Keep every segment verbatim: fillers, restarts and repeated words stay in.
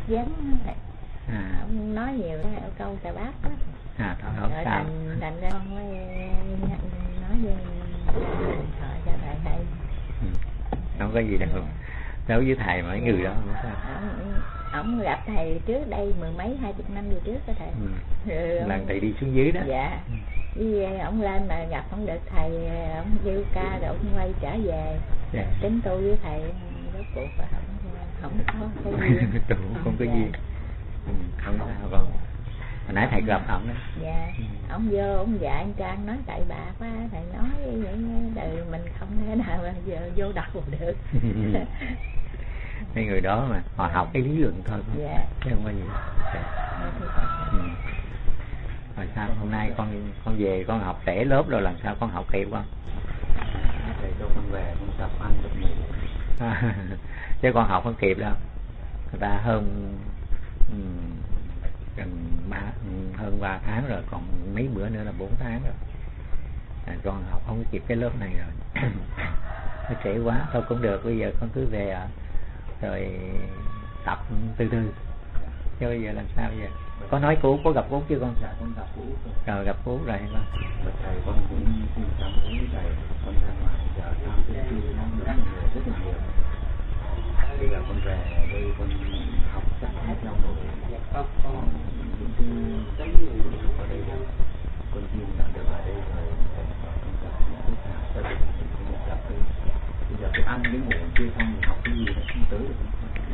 vấn thầy. À. Ông nói nhiều câu Tà Bác đó. À, thôi không sao. Thành, thành ra con mới nói với thợ cho thầy thầy. Ừ. Không có gì đâu. Đối với thầy mấy người đó không sao. Ông, ông gặp thầy trước đây mười mấy hai chục năm về trước đó thầy. Ừ. Rồi Lần thầy đi xuống dưới đó. Dạ. Với ông lên mà gặp không được thầy, ông kêu ca rồi ông quay trở về. Dạ. Tính tu với thầy rốt cuộc là không không có cái gì. Tu không có gì. Ừ, không sao con. Hồi nãy thầy gặp ông đó. Dạ. Ừ. Ông vô ông dạy anh Trang nói tại bạc quá, thầy nói vậy đời mình không thể nào mà giờ vô đầu được. Mấy người đó mà họ học cái lý luận thôi. Dạ. Chứ không có gì. Dạ. Ừ. Rồi sao hôm nay con con về con học trễ lớp rồi, làm sao con học kịp không? Thầy cho con về con tập ăn tập ngủ. À, chứ con học không kịp đâu. Người ta hơn um, gần ba hơn ba tháng rồi, còn mấy bữa nữa là bốn tháng rồi. À, con học không kịp cái lớp này rồi. Nó trễ quá thôi cũng được, bây giờ con cứ về à, rồi tập từ từ. Chứ bây giờ làm sao bây giờ? Có nói cô có gặp cô chưa con? Dạ con gặp cô rồi. Gặp cô rồi hay con? Thầy con cũng xin cảm ơn thầy, con ra ngoài giờ tham cái thư nó rất là nhiều, rất là nhiều. Bây giờ con về đây con học chắc hết nhau rồi. Con những cái ở đây con tin là được ở đây rồi. Con gặp những cái nào gia đình mình cũng gặp đây. Bây giờ cái ăn cái ngủ chưa xong thì học cái gì nó không tới được.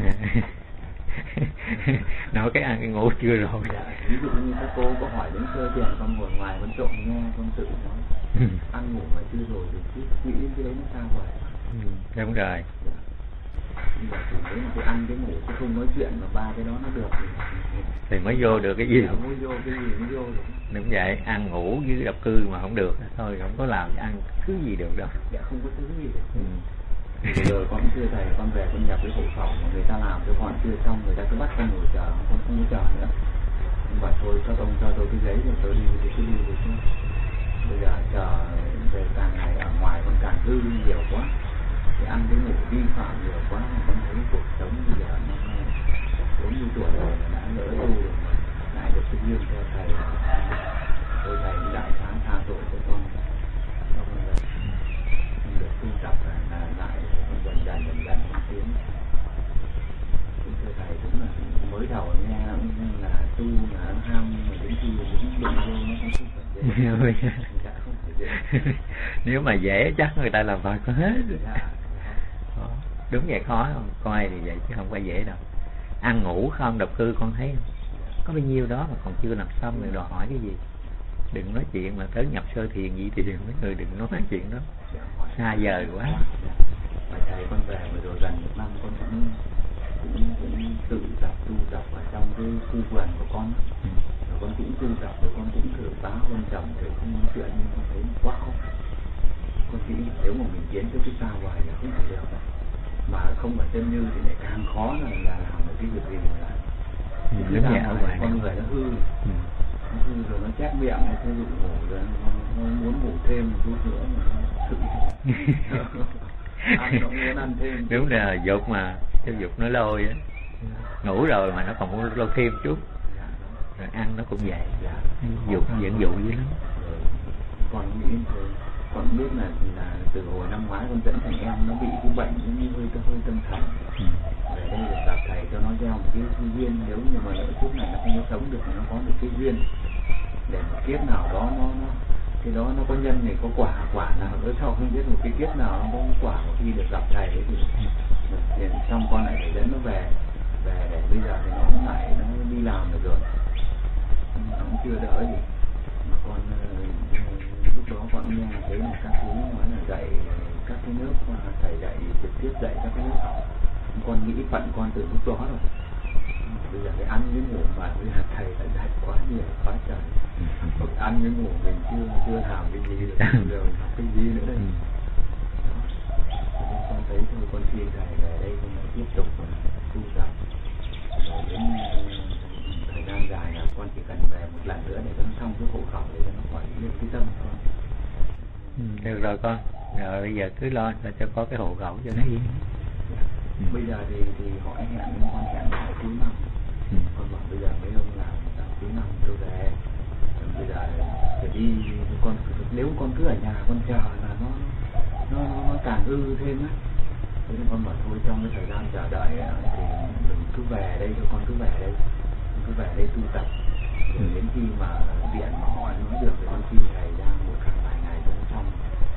Nói cái ăn cái ngủ chưa rồi. Dạ, ví dụ như các cô có hỏi đến sơ tiền, con ngồi ngoài con trộm nghe, con tự nói ăn ngủ mà chưa rồi thì cứ nghĩ đến cái đấy nó sao vậy. Ừ, đúng rồi. Dạ. Bây giờ thì nếu mà cái ăn cái ngủ chứ không nói chuyện mà ba cái đó nó được thì thì mới vô được cái gì. Dạ, mới vô cái gì mới vô được. Đúng vậy, ăn ngủ với độc cư mà không được thôi, không có làm ăn thứ gì được đâu. Dạ không có thứ gì được. Ừ. Bây giờ con thưa thầy, con về con nhập cái hộ khẩu mà người ta làm cho con chưa xong, người ta cứ bắt con ngồi chờ, con không có chờ nữa. Con bảo thôi cho ông cho tôi cái giấy rồi tôi đi thì cứ đi được chứ. Bây giờ chờ về càng ngày ở ngoài con càng hư nhiều quá, thì ăn cái ngủ vi phạm nhiều quá mà con thấy cuộc sống bây giờ nó bốn mươi tuổi rồi mà đã lỡ tu rồi mà lại được cái duyên theo thầy. Tôi thầy đại sáng tha tội cho con. Cho con về con được tu tập là lại con dần dần dần dần con tiến. Thưa thầy đúng là mới đầu nghe cũng là tu là ham mà đến khi đúng đụng vô nó không phải dễ. Dạ, không phải dễ. Nếu mà dễ chắc người ta làm phải có hết. Dạ. Đúng vậy, khó không? Coi thì vậy chứ không phải dễ đâu. Ăn ngủ không độc cư con thấy không? Có bao nhiêu đó mà còn chưa làm xong rồi đòi hỏi cái gì? Đừng nói chuyện mà tới nhập sơ thiền gì thì mấy người đừng nói chuyện đó. Xa vời quá. Mà thầy con về mà rồi gần một năm con cũng cũng, cũng tự tập tu tập ở trong cái khu vườn của con. Ừ. Rồi con cũng tu tập rồi con cũng thử báo con chồng thử không nói chuyện nhưng con thấy quá khó. Con nghĩ nếu mà mình tiến tới cái xa vời là không thể được. Mà không phải chân như thì lại càng khó là, là làm được cái việc gì mà lại. Ừ, đúng vậy, ở ngoài con người nó hư. Ừ. Nó hư rồi nó chép miệng này, thôi dụ ngủ rồi nó, nó muốn ngủ thêm một chút nữa mà nó thực ăn nó muốn ăn thêm. Đúng là dục mà, cái dục nó lôi á. Ngủ rồi mà nó còn muốn lôi thêm chút. Rồi ăn nó cũng vậy. Dạ. Dục dẫn dụ dữ lắm. Con nghĩ thôi. Con biết là, là từ hồi năm ngoái con dẫn thằng em nó bị cái bệnh như hơi hơi tâm thần. Ừ. Về đây được gặp thầy cho nó gieo một cái duyên, nếu như mà lỡ chút này nó không có sống được thì nó có được cái duyên để một kiếp nào đó nó, nó cái đó nó có nhân này có quả, quả nào nữa sau không biết một cái kiếp nào nó có quả một khi được gặp thầy ấy thì, thì xong con lại phải dẫn nó về về để bây giờ thì nó cũng lại nó đi làm được rồi, nó cũng chưa đỡ gì mà con lúc đó con nghe thấy là các chú nói là dạy các cái nước thầy dạy trực tiếp dạy các cái nước học, con nghĩ phận con từ lúc đó rồi. Bây giờ cái ăn với ngủ mà bây giờ thầy đã dạy quá nhiều quá trời. Còn ăn với ngủ mình chưa chưa làm cái gì được, giờ mình học cái gì nữa đây. Đó. Cho nên con thấy thôi con xin thầy về đây con lại tiếp tục tu tập. Rồi đến thời gian dài là con chỉ cần về một lần nữa để cho nó xong cái hộ khẩu để cho nó khỏi lên cái tâm con. Ừ, được rồi con. Rồi bây giờ cứ lo cho có cái hộ khẩu cho nó yên. Ừ. Bây giờ thì thì họ hẹn con hẹn lại cuối năm. Ừ. Con bảo bây giờ mấy ông làm sang cuối năm tôi về, bây giờ phải đi, con nếu con cứ ở nhà con chờ là nó nó nó càng hư thêm á. Thế nên con bảo thôi trong cái thời gian chờ đợi thì đừng cứ về đây cho con cứ về đây, con cứ về đây tu tập. Rồi đến khi mà điện mà họ nói được thì con xin thầy ra một khoảng vài ngày cho nó xong.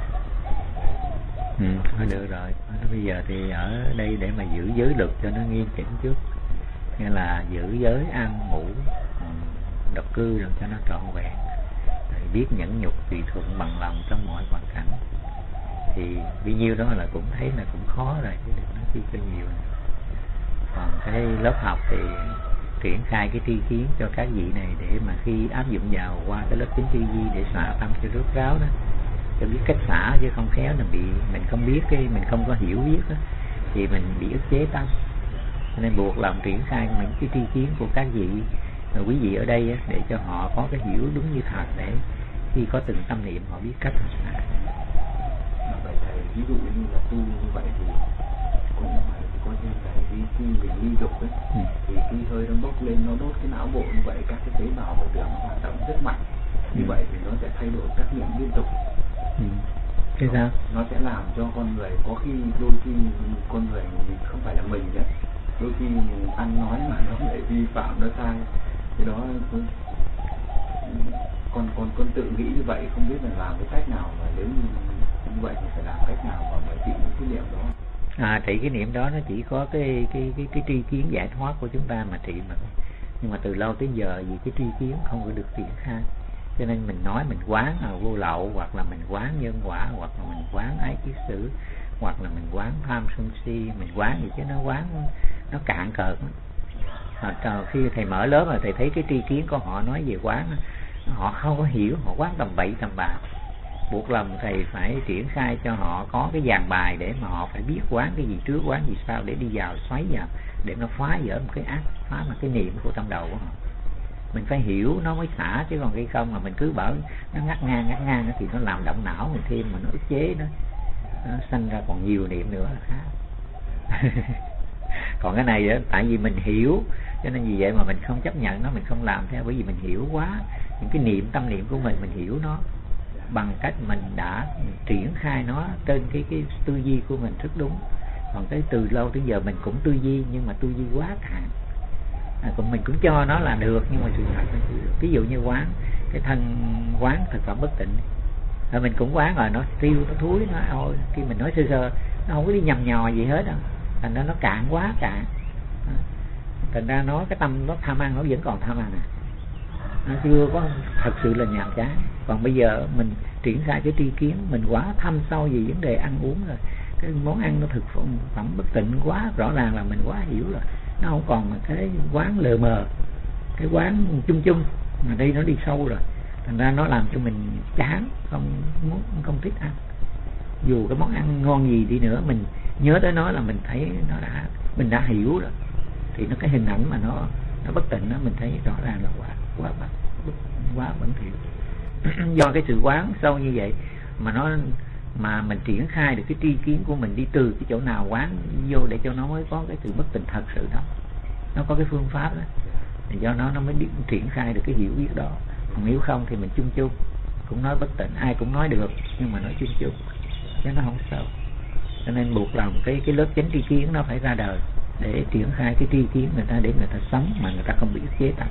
Ừ, thôi được rồi. Bây giờ thì ở đây để mà giữ giới luật cho nó nghiêm chỉnh trước, nghĩa là giữ giới ăn ngủ độc cư rồi cho nó trọn vẹn, rồi biết nhẫn nhục tùy thuận bằng lòng trong mọi hoàn cảnh. Thì bấy nhiêu đó là cũng thấy là cũng khó rồi, chứ đừng nói chi cho nhiều nữa. Còn cái lớp học thì triển khai cái tri kiến cho các vị này để mà khi áp dụng vào qua cái lớp chính tri di để xả tâm cho rốt ráo đó, cho biết cách xả, chứ không khéo là bị mình không biết cái mình không có hiểu biết đó, thì mình bị ức chế tâm. Nên buộc lòng triển khai những cái tri kiến của các vị quý vị ở đây để cho họ có cái hiểu đúng như thật, để khi có từng tâm niệm họ biết cách xả. Vậy thầy ví dụ như là tu như vậy thì cũng phải có thêm thầy khi khi mình ly dục ấy, ừ. thì khi hơi nó bốc lên nó đốt cái não bộ như vậy, các cái tế bào của tưởng nó hoạt động rất mạnh. Như ừ. vậy thì nó sẽ thay đổi các niệm liên tục. Ừ. Thế sao? Nó sẽ làm cho con người có khi đôi khi con người không phải là mình nhé, đôi khi ăn nói mà nó lại vi phạm, nó sai. Cái đó con con con tự nghĩ như vậy, không biết là làm cái cách nào, mà nếu như như vậy thì phải làm cách nào mà mới trị những cái niệm đó. À, trị cái niệm đó nó chỉ có cái cái cái cái tri kiến giải thoát của chúng ta mà trị mà. Nhưng mà từ lâu tới giờ vì cái tri kiến không có được triển khai, cho nên mình nói mình quán là vô lậu, hoặc là mình quán nhân quả, hoặc là mình quán ái kiết sử, hoặc là mình quán tham sân si, mình quán gì chứ nó quán nó cạn cợt. À, khi thầy mở lớp rồi thầy thấy cái tri kiến của họ nói về quán, họ không có hiểu, họ quán tầm bậy tầm bạ. Buộc lòng thầy phải triển khai cho họ có cái dàn bài để mà họ phải biết quán cái gì trước, quán gì sau, để đi vào xoáy vào, để nó phá vỡ một cái ác, phá một cái niệm của trong đầu của họ. Mình phải hiểu nó mới xả, chứ còn cái không mà mình cứ bảo nó ngắt ngang ngắt ngang thì nó làm động não mình thêm, mà nó ức chế nó, nó sanh ra còn nhiều niệm nữa là khác. Còn cái này đó, tại vì mình hiểu, cho nên vì vậy mà mình không chấp nhận nó, mình không làm theo, bởi vì mình hiểu quá những cái niệm tâm niệm của mình, mình hiểu nó bằng cách mình đã triển khai nó trên cái cái tư duy của mình rất đúng. Còn cái từ lâu tới giờ mình cũng tư duy, nhưng mà tư duy quá hạn, à, còn mình cũng cho nó là được, nhưng mà sự thật nó chưa được. Ví dụ như quán cái thân, quán thực phẩm bất tịnh, rồi mình cũng quán rồi nó tiêu, nó thúi, nó ôi, khi mình nói sơ sơ nó không có đi nhầm nhò gì hết đâu, thành ra nó cạn quá cạn. Thành ra nó cái tâm nó tham ăn, nó vẫn còn tham ăn à, nó chưa có thật sự là nhàm chán. Còn bây giờ mình triển khai cái tri kiến, mình quá thâm sâu về vấn đề ăn uống rồi, cái món ăn nó thực phẩm bất tịnh quá, rõ ràng là mình quá hiểu rồi, nó không còn mà cái quán lờ mờ, cái quán chung chung, mà đây nó đi sâu rồi, thành ra nó làm cho mình chán, không muốn, không thích ăn. Dù cái món ăn ngon gì đi nữa, mình nhớ tới nó là mình thấy nó đã, mình đã hiểu rồi, thì nó cái hình ảnh mà nó nó bất tịnh đó, mình thấy rõ ràng là quá quá quá, quá bẩn thỉu. Do cái sự quán sâu như vậy mà nó mà mình triển khai được cái tri kiến của mình đi từ cái chỗ nào quán vô để cho nó mới có cái sự bất tịnh thật sự đó. Nó có cái phương pháp đó, thì do nó nó mới đi, triển khai được cái hiểu biết đó. Còn nếu không thì mình chung chung cũng nói bất tịnh, ai cũng nói được, nhưng mà nói chung chung chứ nó không sâu. Cho nên buộc lòng cái cái lớp chánh tri kiến nó phải ra đời để triển khai cái tri kiến người ta, để người ta sống mà người ta không bị ức chế tập.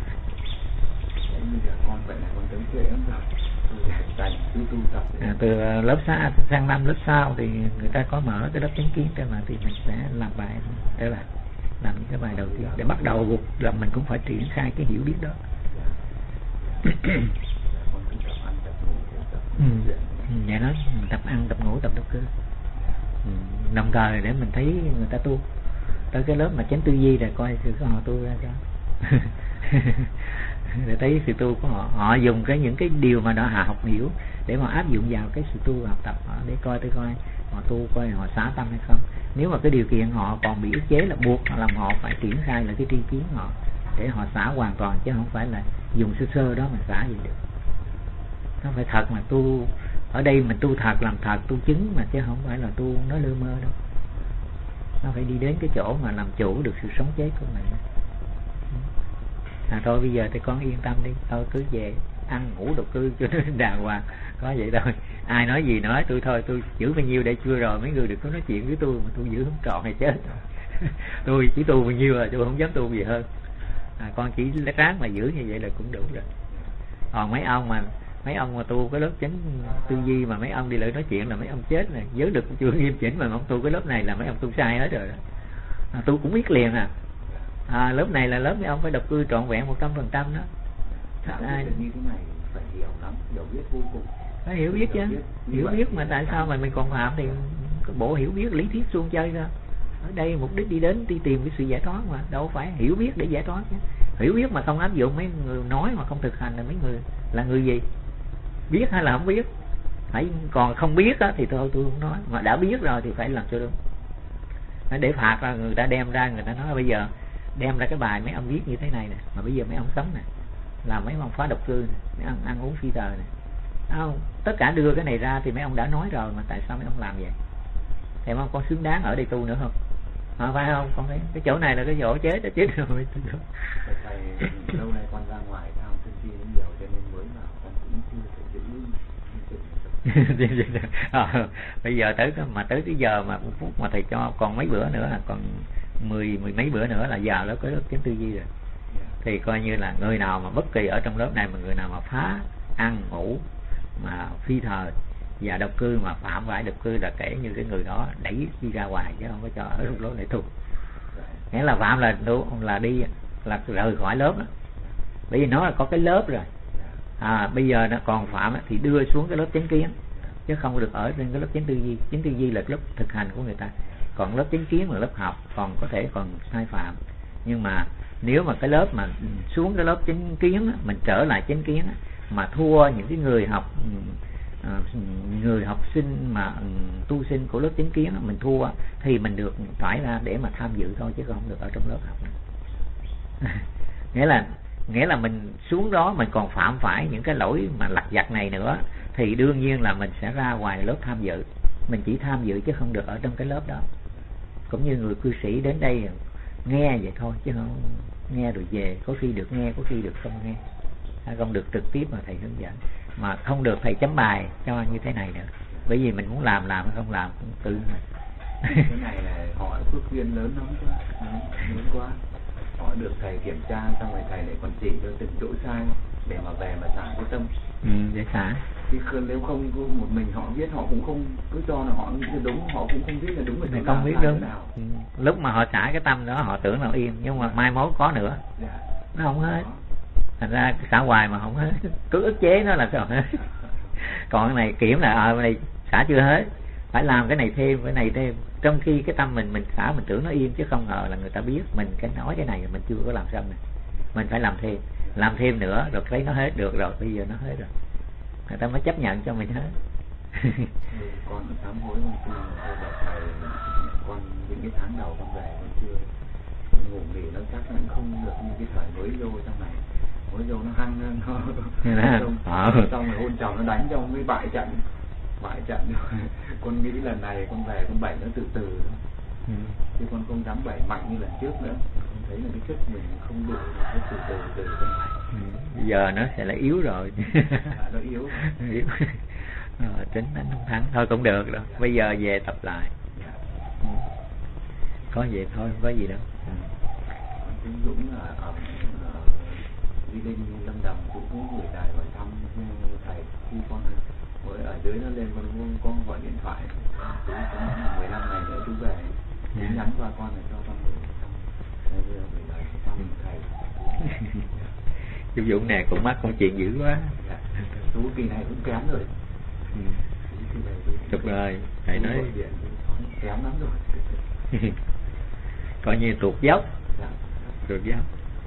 À, từ lớp xa sang năm lớp sau thì người ta có mở cái lớp chánh kiến để mà thì mình sẽ làm bài để là làm những cái bài đầu tiên để bắt đầu buộc là mình cũng phải triển khai cái hiểu biết đó. Ừ. Vậy đó, mình tập ăn, tập ngủ, tập độc cư, ừ. Đồng thời để mình thấy người ta tu tới cái lớp mà chánh tư duy rồi coi sự họ tu ra sao. Để thấy sự tu của họ, họ dùng cái những cái điều mà họ học hiểu để mà áp dụng vào cái sự tu học tập họ, để coi tôi coi họ tu coi họ xả tâm hay không. Nếu mà cái điều kiện họ còn bị ức chế là buộc họ làm, họ phải triển khai là cái tri kiến họ để họ xả hoàn toàn, chứ không phải là dùng sơ sơ đó mà xả gì được. Nó phải thật mà tu, ở đây mình tu thật, làm thật, tu chứng mà, chứ không phải là tu nó lơ mơ đâu. Nó phải đi đến cái chỗ mà làm chủ được sự sống chết của mình. À thôi bây giờ thì con yên tâm đi, thôi cứ về ăn ngủ độc cư cho nó đàng hoàng, có vậy thôi. Ai nói gì nói, tôi thôi tôi giữ bao nhiêu để chưa rồi, mấy người đừng có nói chuyện với tôi mà tôi giữ không trọn hay chết. Tôi chỉ tu bao nhiêu rồi, tôi không dám tu gì hơn. À, con chỉ ráng mà giữ như vậy là cũng đủ rồi. Còn mấy ông mà mấy ông mà tu cái lớp chánh tư duy mà mấy ông đi lại nói chuyện là mấy ông chết này, giới được chưa nghiêm chỉnh mà ông tu cái lớp này là mấy ông tu sai hết rồi đó. À, tôi cũng biết liền à. À, lớp này là lớp mấy ông phải độc cư trọn vẹn một trăm phần trăm đó. Ai như thế này phải hiểu lắm, hiểu biết vô cùng. Phải hiểu biết chứ, hiểu biết mà tại sao mà mình còn phạm thì bộ hiểu biết lý thuyết suông chơi ra. Ở đây mục đích đi đến đi tìm cái sự giải thoát mà, đâu phải hiểu biết để giải thoát chứ. Hiểu biết mà không áp dụng, mấy người nói mà không thực hành là mấy người là người gì? Biết hay là không biết? Phải còn không biết á thì thôi tôi không nói, mà đã biết rồi thì phải làm cho đúng. Để phạt ra người ta đem ra, người ta nói bây giờ đem ra cái bài mấy ông viết như thế này nè, mà bây giờ mấy ông sống nè, làm mấy ông phá độc cư nè, mấy ông ăn uống phi tờ nè, không, tất cả đưa cái này ra thì mấy ông đã nói rồi mà tại sao mấy ông làm vậy? Thì mấy ông có xứng đáng ở đây tu nữa không? À, phải không? Con thấy cái chỗ này là cái chỗ chết đó, chết rồi. Thầy lâu nay con ra ngoài tham sân si đến nhiều cho nên mới vào con cũng chưa thể giữ. À, bây giờ tới mà tới cái giờ mà một phút mà thầy cho còn mấy bữa nữa là còn mười mười mấy bữa nữa là vào lớp cái lớp chánh tư duy rồi. Thì coi như là người nào mà bất kỳ ở trong lớp này mà người nào mà phá ăn ngủ mà phi thờ và độc cư mà phạm phải độc cư là kể như cái người đó đẩy đi ra ngoài chứ không có cho ở trong lớp này tu. Nghĩa là phạm là là đi là rời khỏi lớp đó. Bởi vì nó là có cái lớp rồi. À, bây giờ nó còn phạm thì đưa xuống cái lớp chánh kiến chứ không được ở trên cái lớp chánh tư duy. Chánh tư duy là lớp thực hành của người ta, còn lớp chánh kiến là lớp học, còn có thể còn sai phạm. Nhưng mà nếu mà cái lớp mà xuống cái lớp chánh kiến mình trở lại chánh kiến mà thua những cái người học người học sinh mà tu sinh của lớp chánh kiến mình thua thì mình được phải ra để mà tham dự thôi chứ không được ở trong lớp học. Nghĩa là nghĩa là mình xuống đó mình còn phạm phải những cái lỗi mà lặt vặt này nữa thì đương nhiên là mình sẽ ra ngoài lớp tham dự. Mình chỉ tham dự chứ không được ở trong cái lớp đó. Cũng như người cư sĩ đến đây nghe vậy thôi chứ không nghe rồi về, có khi được nghe có khi được không nghe, không được trực tiếp mà thầy hướng dẫn, mà không được thầy chấm bài cho như thế này nữa. Bởi vì mình muốn làm làm không làm cũng tự này. Cái này là họ phước duyên lớn lắm quá, lớn quá. Họ được thầy kiểm tra xong rồi thầy lại còn chỉ cho từng chỗ sai để mà về mà xả cái tâm. Ừ, để xả. Chứ nếu không một mình họ biết họ cũng không cứ cho là họ nghĩ là đúng, họ cũng không biết là đúng rồi không biết đúng. Ừ. Lúc mà họ xả cái tâm đó họ tưởng là yên, nhưng mà mai mốt có nữa. Dạ. Nó không hết. Thành ra xả hoài mà không hết, cứ ức chế nó là sao hết. Còn cái này kiểm là à, cái này xả chưa hết, phải làm cái này thêm, cái này thêm. Trong khi cái tâm mình mình xả mình tưởng nó yên chứ không ngờ là người ta biết mình cái nói cái này mình chưa có làm xong này, mình phải làm thêm, làm thêm nữa rồi thấy nó hết được rồi, bây giờ nó hết rồi, người ta mới chấp nhận cho mình hết. Con sám hối con chưa đợt thầy, con những cái tháng đầu con về con chưa ngủ nghỉ nó chắc là không được như cái thời mới vô trong này, mới vô nó hăng nó xong, xong rồi hôn chồng nó đánh cho mới bại trận, bại trận rồi. Con nghĩ lần này con về con bảy nó từ từ thôi. Ừ. Chứ con không dám bảy mạnh như lần trước nữa, con thấy là cái chất mình không đủ, nó từ từ từ con bảy. Ừ. Bây giờ nó sẽ là yếu rồi. À, nó yếu yếu rồi, tính đánh không thắng thôi cũng được đâu. Bây giờ về tập lại. Dạ. Ừ. Có vậy thôi, không có gì đâu. Ừ. Con Dũng là ở Di Linh Lâm Đồng cũng có gửi đài hỏi thăm thầy khi con mới ở dưới nó lên, con con gọi điện thoại chú có mười lăm ngày nữa chú về, chú yeah. nhắn qua con là cho con gửi thăm, bây giờ gửi lời thăm thầy. Chú Dũng này cũng mắc công chuyện dữ quá. Dạ. Chú kỳ này cũng kém rồi. Ừ. Chụp rồi, thầy nói kém lắm rồi. Coi như tuột dốc. Dạ. Tuột dốc.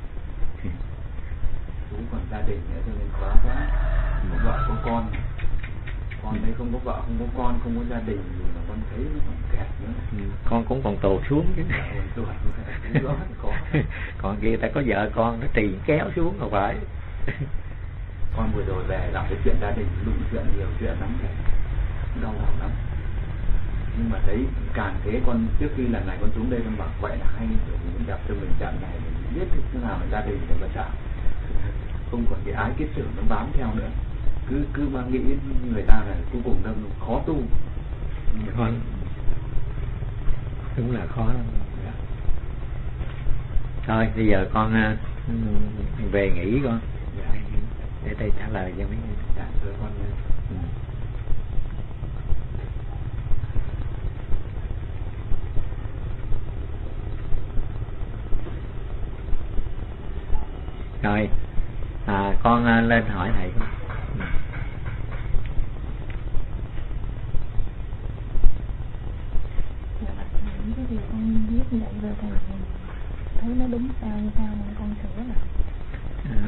Chú còn gia đình nữa cho nên khó quá. Có vợ có con, con đấy không có vợ không có con không có gia đình thì mà con thấy nó còn kẹt nữa. Ừ. Con cũng còn tù xuống chứ. Dạ, còn kia ta có vợ con nó trì kéo xuống rồi phải. Con vừa rồi về làm cái chuyện gia đình đụng chuyện nhiều chuyện lắm rồi, đau lòng lắm. Nhưng mà thấy càng thế con trước khi lần này con xuống đây con bảo vậy là hay, để mình gặp cho mình trận này mình biết thế nào là gia đình của mình chả. không còn cái ái kết tưởng nó bám theo nữa, cứ cứ mang nghĩ người ta là cuối cùng nó khó tu. Khó, đúng là khó lắm. Dạ. Thôi bây giờ con uh, về nghỉ con. Dạ. Để thầy trả lời cho mấy người. Dạ thưa con. Ừ. Rồi à, con uh, lên hỏi thầy con. Ừ. Những cái gì con viết vậy rồi thầy thấy nó đúng sao như sao nên con sửa lại. À,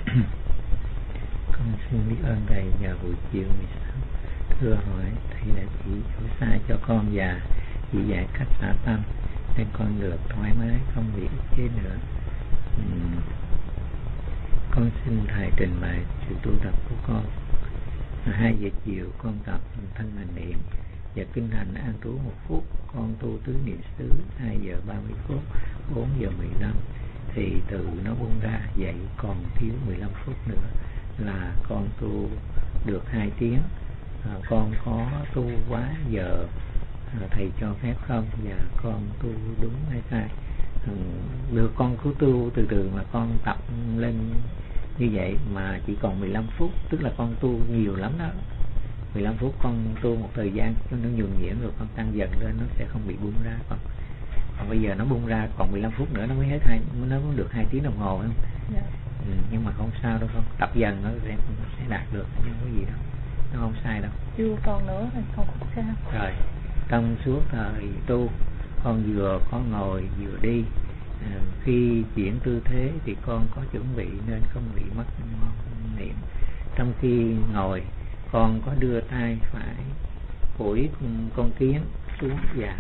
con xin biết ơn thầy nhờ buổi chiều mười sáu thưa hỏi thầy đã chỉ chỗ sai cho con và chỉ dạy cách xả tâm nên con được thoải mái không bị ức chế nữa. uhm. Con xin thầy trình bày sự tu tập của con. Hai giờ chiều con tập thanh hành niệm và kinh hành an trú một phút, con tu tứ niệm xứ hai giờ ba mươi phút, bốn giờ mười lăm thì từ nó buông ra, vậy còn thiếu mười lăm phút nữa là con tu được hai tiếng. À, con có tu quá giờ à, thầy cho phép không, và con tu đúng hay sai? À, được, con cứ tu từ từ mà con tập lên như vậy mà chỉ còn mười lăm phút, tức là con tu nhiều lắm đó. Mười lăm phút con tu một thời gian cho nó nhuần nhuyễn rồi con tăng dần lên, nó sẽ không bị bung ra. Còn, còn bây giờ nó bung ra còn mười lăm phút nữa nó mới hết hai, nó mới được hai tiếng đồng hồ không? Dạ. Ừ, nhưng mà không sao đâu con, tập dần nó sẽ, sẽ đạt được, không có gì đâu, nó không sai đâu. Chưa còn nữa thì không có sao. Rồi trong suốt thời tu con vừa có ngồi vừa đi, à, khi chuyển tư thế thì con có chuẩn bị nên không bị mất niệm. Trong khi ngồi con có đưa tay phải phủi con kiến xuống và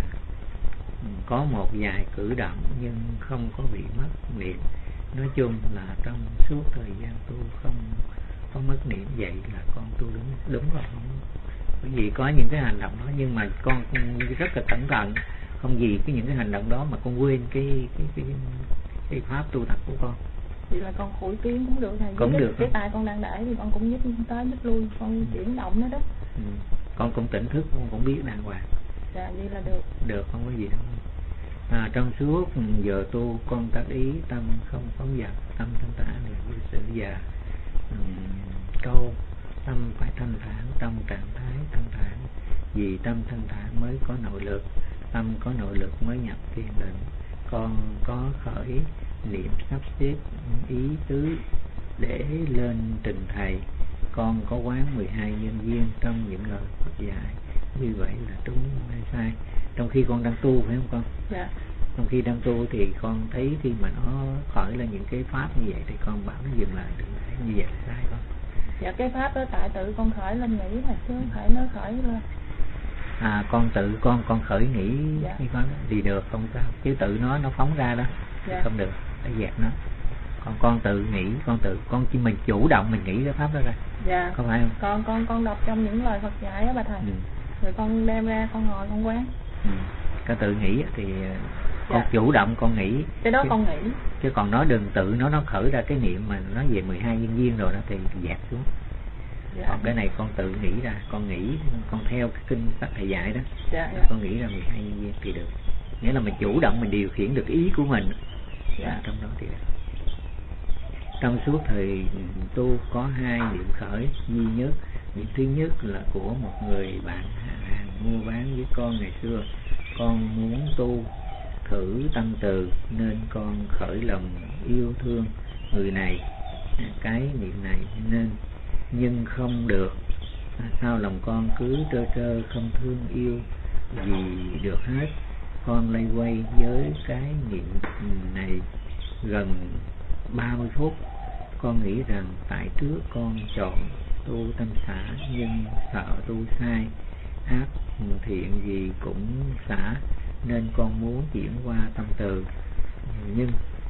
có một vài cử động nhưng không có bị mất niệm. Nói chung là trong suốt thời gian tu không có mất niệm, vậy là con tu đúng đúng rồi. Không, bởi vì có những cái hành động đó nhưng mà con rất là cẩn thận, không vì cái những cái hành động đó mà con quên cái cái cái, cái pháp tu tập của con. Vậy là con phủi kiến cũng được thầy. Cũng cái, được. Cái tay con đang để thì con cũng nhích tới nhích lui, con ừ. chuyển động nó đó. Ừ. Con cũng tỉnh thức, con cũng biết đàng hoàng. Dạ vậy là được. Được, không có gì đâu. À, trong suốt giờ tu con tác ý tâm không phóng dật, tâm thanh thản là như sự già. Um, câu tâm phải thanh thản trong trạng thái thanh thản, vì tâm thanh thản mới có nội lực, tâm có nội lực mới nhập thiền định. Con có khởi niệm sắp xếp ý tứ để lên trình thầy, con có quán mười hai nhân duyên trong những lời Phật dạy, như vậy là đúng hay sai? Trong khi con đang tu phải không con? Dạ. Trong khi đang tu thì con thấy khi mà nó khởi lên những cái pháp như vậy thì con bảo nó dừng lại, đừng để như vậy là sai con. Dạ cái pháp đó tại tự con khởi lên nghĩ là chứ không phải nó khởi lên. À con tự con con khởi nghĩ dạ. Khi con thì được không sao, chứ tự nó nó phóng ra đó dạ. Không được, phải dẹp nó. Còn con tự nghĩ, con tự con chỉ mình chủ động mình nghĩ cái pháp đó ra. Dạ. Có phải không? Con con con đọc trong những lời Phật dạy á bà thầy. Ừ. Rồi con đem ra con ngồi con quán. Ừ. Cái tự nghĩ thì con dạ. Chủ động con nghĩ. Cái đó chứ, con nghĩ. Chứ còn nó đừng tự nó nó khởi ra cái niệm mà nó về mười hai nhân duyên rồi đó thì dẹp xuống. Dạ. Còn cái này con tự nghĩ ra, con nghĩ con theo cái kinh sách thầy dạy đó. Dạ, dạ. Con nghĩ ra mười hai nhân duyên thì được. Nghĩa là mình chủ động mình điều khiển được ý của mình. Dạ. Trong đó thì được. Trong suốt thời tu có hai niệm khởi duy nhất. Niệm thứ nhất là của một người bạn hàng mua bán với con ngày xưa. Con muốn tu thử tâm từ nên con khởi lòng yêu thương người này, cái niệm này nên nhưng không được. Sao lòng con cứ trơ trơ không thương yêu gì được hết. Con lay quay với cái niệm này gần ba mươi phút. Con nghĩ rằng tại trước con chọn tu tâm xả nhưng sợ tu sai, ác thiện gì cũng xả nên con muốn chuyển qua tâm từ, nhưng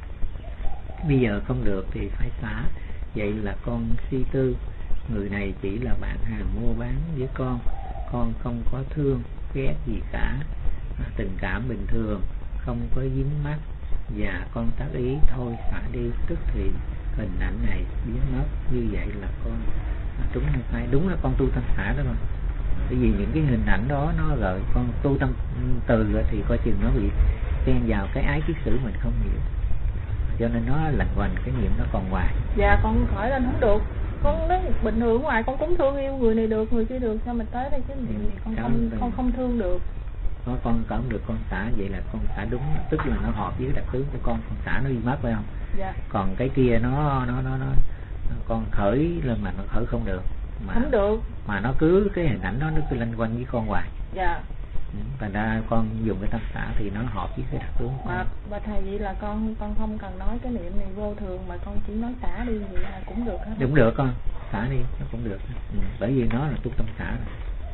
bây giờ không được thì phải xả. Vậy là con suy tư người này chỉ là bạn hàng mua bán với con, con không có thương ghét gì cả, tình cảm bình thường, không có dính mắc, và con tác ý thôi xả đi, tức thì hình ảnh này biến mất, như vậy là con đúng hay sai? Đúng là con tu tâm xả đó con. Bởi vì những cái hình ảnh đó nó gợi con tu tâm từ thì coi chừng nó bị xen vào cái ái kiết sử mình không hiểu, cho nên nó lẩn quẩn cái niệm nó còn hoài. Dạ con khỏi lên không được, con nói bình thường ngoài con cũng thương yêu người này được, người kia được, sao mình tới đây cái niệm này con không con không thương được. Nó con có được con xả vậy là con xả đúng, tức là nó hợp với đặc tướng của con, con xả nó đi mất phải không? Dạ. Còn cái kia nó nó nó nó con khởi lên mà nó khởi không được. Mà, không được. Mà nó cứ cái hình ảnh đó nó cứ lanh quanh với con hoài. Dạ. Thành ra con dùng cái tâm xả thì nó hợp với cái đặc tướng của mà, và thầy vậy là con con không cần nói cái niệm này vô thường, mà con chỉ nói xả đi vậy là cũng được hết. Đúng được con, xả đi nó cũng được. Ừ, bởi vì nó là tu tâm xả rồi.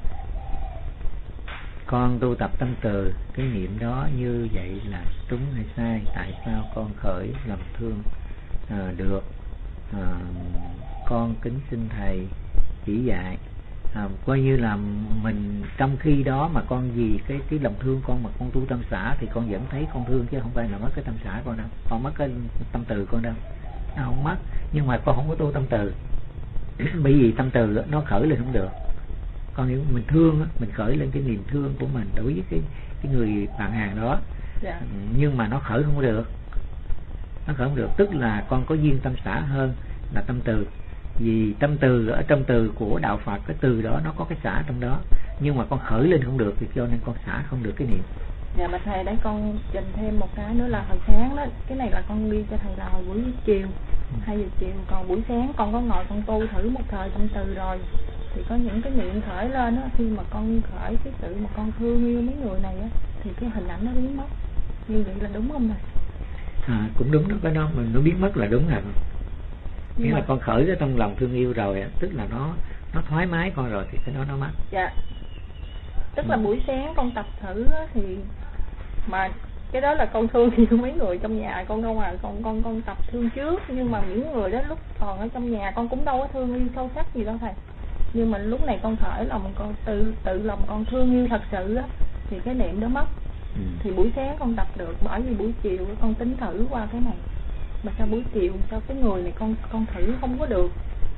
Con tu tập tâm từ, cái niệm đó như vậy là đúng hay sai? Tại sao con khởi lòng thương à, được? À, con kính xin thầy chỉ dạy. À, coi như là mình trong khi đó mà con vì cái cái lòng thương con mà con tu tâm xả thì con vẫn thấy con thương, chứ không phải là mất cái tâm xả con đâu, con mất cái tâm từ con đâu, nó không mất, nhưng mà con không có tu tâm từ. Bởi vì tâm từ nó khởi lên không được. Con hiểu, mình thương mình khởi lên cái niềm thương của mình đối với cái cái người bạn hàng đó. Dạ. Nhưng mà nó khởi không được, nó khởi không được, tức là con có duyên tâm xả hơn là tâm từ. Vì tâm từ ở trong từ của đạo Phật, cái từ đó nó có cái xả trong đó, nhưng mà con khởi lên không được thì cho nên con xả không được cái niệm. Dạ mà thầy đấy, con trình thêm một cái nữa là hồi sáng đó, cái này là con đi cho thầy là hồi buổi chiều hai giờ chiều, còn buổi sáng con có ngồi con tu thử một thời tâm từ rồi, thì có những cái niệm khởi lên á, khi mà con khởi cái sự mà con thương yêu mấy người này á, thì cái hình ảnh nó biến mất. Như vậy là đúng không thầy? À, cũng đúng đó, cái đó mình nó biến mất là đúng rồi. Nghĩa mà... là con khởi cái trong lòng thương yêu rồi, tức là nó nó thoải mái con rồi thì cái đó nó mất. Dạ. Tức ừ. là buổi sáng con tập thử á, thì mà cái đó là con thương yêu mấy người trong nhà con đâu mà con con con tập thương trước, nhưng mà những người đó lúc còn ở trong nhà con cũng đâu có thương yêu sâu sắc gì đâu thầy. Nhưng mà lúc này con khởi lòng con tự tự lòng con thương yêu thật sự á, thì cái niệm đó mất. ừ. Thì buổi sáng con tập được, bởi vì buổi chiều con tính thử qua cái này, mà sao buổi chiều sao cái người này con con thử không có được.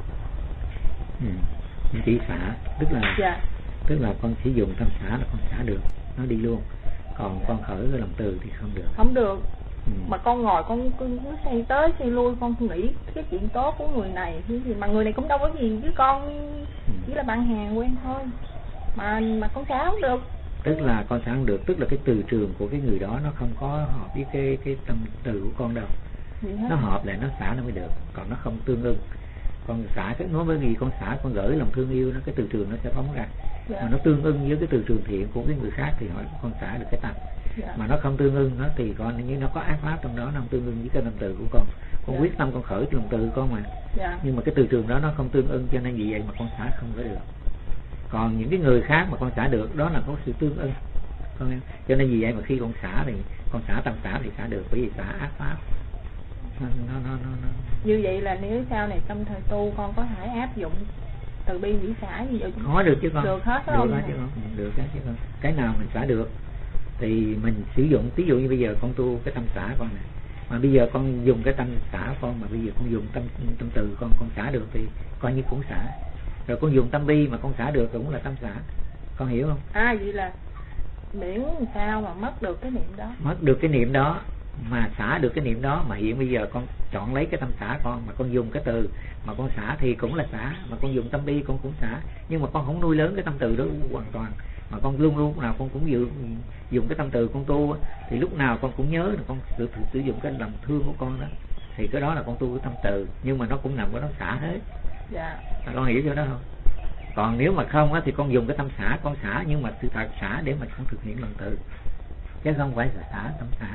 ừ. Chỉ xả, tức là dạ. tức là con sử dụng tâm xả là con xả được, nó đi luôn. Còn con khởi cái lòng từ thì không được. Không được. ừ. Mà con ngồi con cứ xây tới xây lui, con nghĩ cái chuyện tốt của người này cái gì, mà người này cũng đâu có gì với con, ừ. chỉ là bạn hàng quen thôi, mà mà con xả không được. Tức là con xả không được, tức là cái từ trường của cái người đó nó không có hợp với cái cái tâm từ của con đâu. Nó hợp lại nó xả nó mới được, còn nó không tương ưng. Con xả cái nói với gì con xả con gửi lòng thương yêu nó, cái từ trường nó sẽ phóng ra. Dạ. Mà nó tương ưng với cái từ trường thiện của cái người khác thì hỏi con xả được cái tâm. Dạ. Mà nó không tương ưng nó thì con như nó có ác pháp trong đó, nó không tương ưng với cái tâm từ của con. Con dạ. quyết tâm con khởi lòng từ con mà. Dạ. Nhưng mà cái từ trường đó nó không tương ưng, cho nên vì vậy mà con xả không có được. Còn những cái người khác mà con xả được đó là có sự tương ưng. Con em. Cho nên vì vậy mà khi con xả thì con xả tâm xả thì xả được, bởi vì xả ác pháp. Nó, nó, nó, nó. Như vậy là nếu sau này trong thời tu con có thể áp dụng từ bi hỷ xả như vậy? Có được chứ con. Được hết được không? Hết chứ con. Được hết chứ con. Cái nào mình xả được thì mình sử dụng. Ví dụ như bây giờ con tu cái tâm xả con này, mà bây giờ con dùng cái tâm xả con, mà bây giờ con dùng tâm tâm từ con con xả được thì coi như cũng xả. Rồi con dùng tâm bi mà con xả được cũng là tâm xả. Con hiểu không? À vậy là miễn sao mà mất được cái niệm đó. Mất được cái niệm đó mà xả được cái niệm đó, mà hiện bây giờ con chọn lấy cái tâm xả con mà con dùng cái từ mà con xả thì cũng là xả, mà con dùng tâm bi con cũng xả, nhưng mà con không nuôi lớn cái tâm từ đó hoàn toàn, mà con luôn luôn nào con cũng dùng dùng cái tâm từ con tu, thì lúc nào con cũng nhớ là con sử, sử dụng cái lòng thương của con đó, thì cái đó là con tu cái tâm từ, nhưng mà nó cũng nằm ở đó xả hết. Dạ. Con hiểu chưa đó không? Còn nếu mà không á thì con dùng cái tâm xả con xả, nhưng mà sự thật xả để mà con thực hiện lòng từ, chứ không phải là xả tâm xả.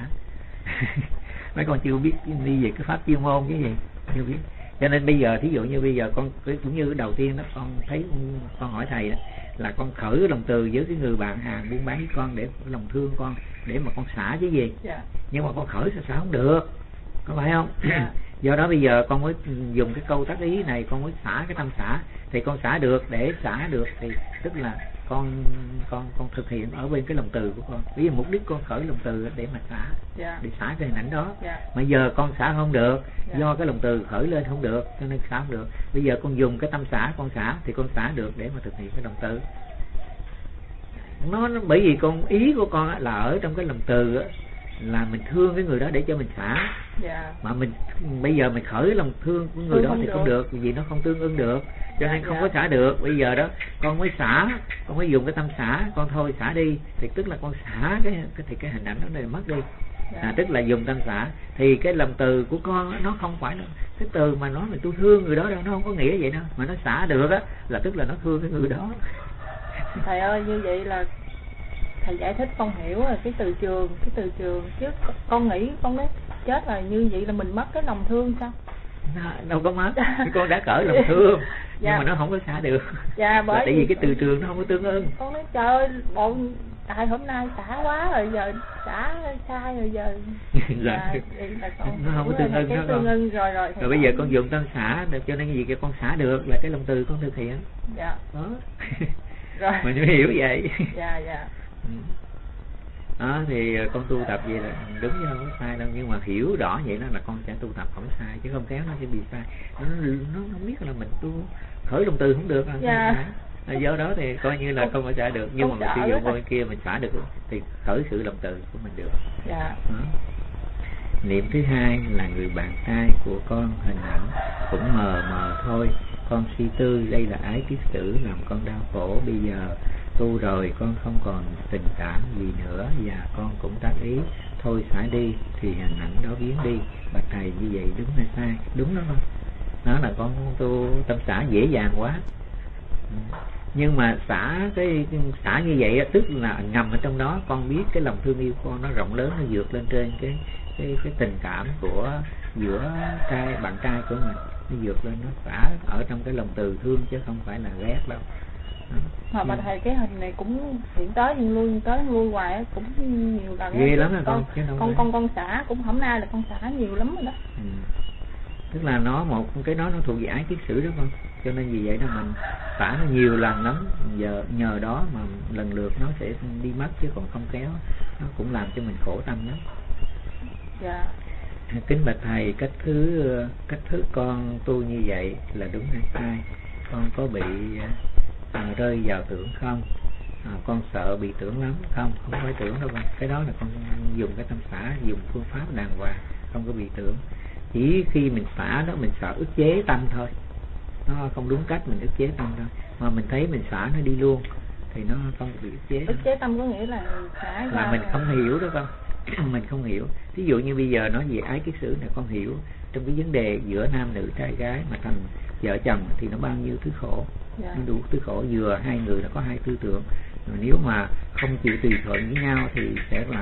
Mấy con chưa biết đi về cái pháp chuyên môn cái gì chưa biết, cho nên bây giờ thí dụ như bây giờ con cũng như đầu tiên đó, con thấy con hỏi thầy đó, là con khởi lòng từ với cái người bạn hàng buôn bán với con để lòng thương con để mà con xả chứ gì. Yeah. Nhưng mà con khởi sao xả không được, có phải không? Yeah. Do đó bây giờ con mới dùng cái câu tác ý này, con mới xả cái tâm xả. Thì con xả được, để xả được thì tức là con con con thực hiện ở bên cái lòng từ của con. Ví dụ mục đích con khởi lòng từ để mà xả, dạ. để xả cái hình ảnh đó. Dạ. Mà giờ con xả không được, dạ. do cái lòng từ khởi lên không được, cho nên xả không được. Bây giờ con dùng cái tâm xả, con xả thì con xả được để mà thực hiện cái lòng từ. Nó, nó bởi vì con ý của con là ở trong cái lòng từ á, là mình thương cái người đó để cho mình xả. Dạ. Mà mình bây giờ mình khởi lòng thương của người thương đó thì được. Không được, vì nó không tương ưng được, cho dạ, nên không dạ. có xả được. Bây giờ đó con mới xả, con mới dùng cái tâm xả, con thôi xả đi, thì tức là con xả cái cái thì cái hình ảnh đó này mất đi. Dạ. À, tức là dùng tâm xả. Thì cái lòng từ của con nó không phải là cái từ mà nói là tôi thương người đó đâu, nó không có nghĩa vậy đâu. Mà nó xả được á là tức là nó thương cái người đó. Thầy ơi, như vậy là thầy giải thích con hiểu rồi, cái từ trường, cái từ trường chứ con nghĩ con nói chết là như vậy là mình mất cái lòng thương sao? Nó, đâu có mất, con đã cởi lòng thương dạ. nhưng mà nó không có xả được. Dạ, bởi tại vì cái từ trường nó không có tương ưng. Con nói trời ơi, bộ tại hôm nay xả quá rồi, giờ xả sai rồi giờ. Dạ, là con nó không có tương ưng đó con. Ưng rồi rồi. Rồi bây giờ con dùng tâm xả được, cho nên cái gì cái con xả được là cái lòng từ con thực hiện. Dạ. Đó. Rồi. Mình mới hiểu vậy. Dạ dạ. Đó thì con tu tập vậy là đúng chứ không có sai đâu, nhưng mà hiểu rõ vậy đó là con sẽ tu tập không sai, chứ không kéo nó sẽ bị sai. Nó nó không biết là mình tu khởi lòng từ không được à. Dạ. Do đó thì coi như là không có xả được, nhưng mà mình sử dụng bên kia mình xả được thì khởi sự lòng từ của mình được. Dạ. Đó. Niệm thứ hai là người bạn trai của con hình ảnh cũng mờ mờ thôi, con suy tư đây là ái kiết sử làm con đau khổ. Bây giờ tu rồi con không còn tình cảm gì nữa, và con cũng tác ý thôi xả đi thì hình ảnh đó biến đi. Bạch thầy như vậy đúng hay sai? Đúng đó con. Nó là con tu tâm xả dễ dàng quá. Nhưng mà xả cái xả như vậy tức là ngầm ở trong đó con biết cái lòng thương yêu con nó rộng lớn, nó vượt lên trên cái cái cái tình cảm của giữa trai bạn trai của mình, nó vượt lên, nó xả ở trong cái lòng từ thương chứ không phải là ghét đâu. Mà bà thầy cái hình này cũng hiện tới nhưng lui tới lui hoài cũng nhiều lần. Ghê lắm rồi con. Con con con con xả cũng hôm nay là con xả nhiều lắm rồi đó. Ừ. Tức là nó một cái đó nó thuộc về ái kiết sử đó con. Cho nên vì vậy đó mình xả nó nhiều lần lắm, giờ nhờ đó mà lần lượt nó sẽ đi mất, chứ còn không kéo nó cũng làm cho mình khổ tâm lắm. Dạ. Kính bạch thầy, cách thứ cách thức con tu như vậy là đúng hay sai? Con có bị à, rơi vào tưởng không? À, con sợ bị tưởng lắm. Không, không phải tưởng đâu con. Cái đó là con dùng cái tâm xả, dùng phương pháp đàng hoàng, không có bị tưởng. Chỉ khi mình xả đó mình sợ ức chế tâm thôi, nó không đúng cách mình ức chế tâm thôi. Mà mình thấy mình xả nó đi luôn thì nó không bị ức chế. Ức chế tâm có nghĩa là xả là mình không hiểu đó con. Mình không hiểu. Ví dụ như bây giờ nói về ái kiết sử này, con hiểu trong cái vấn đề giữa nam nữ trai gái mà thành vợ chồng thì nó bao nhiêu thứ khổ. Dạ. Nó đủ thứ khổ, vừa hai người đã có hai tư tưởng. Rồi nếu mà không chịu tùy thuận với nhau thì sẽ là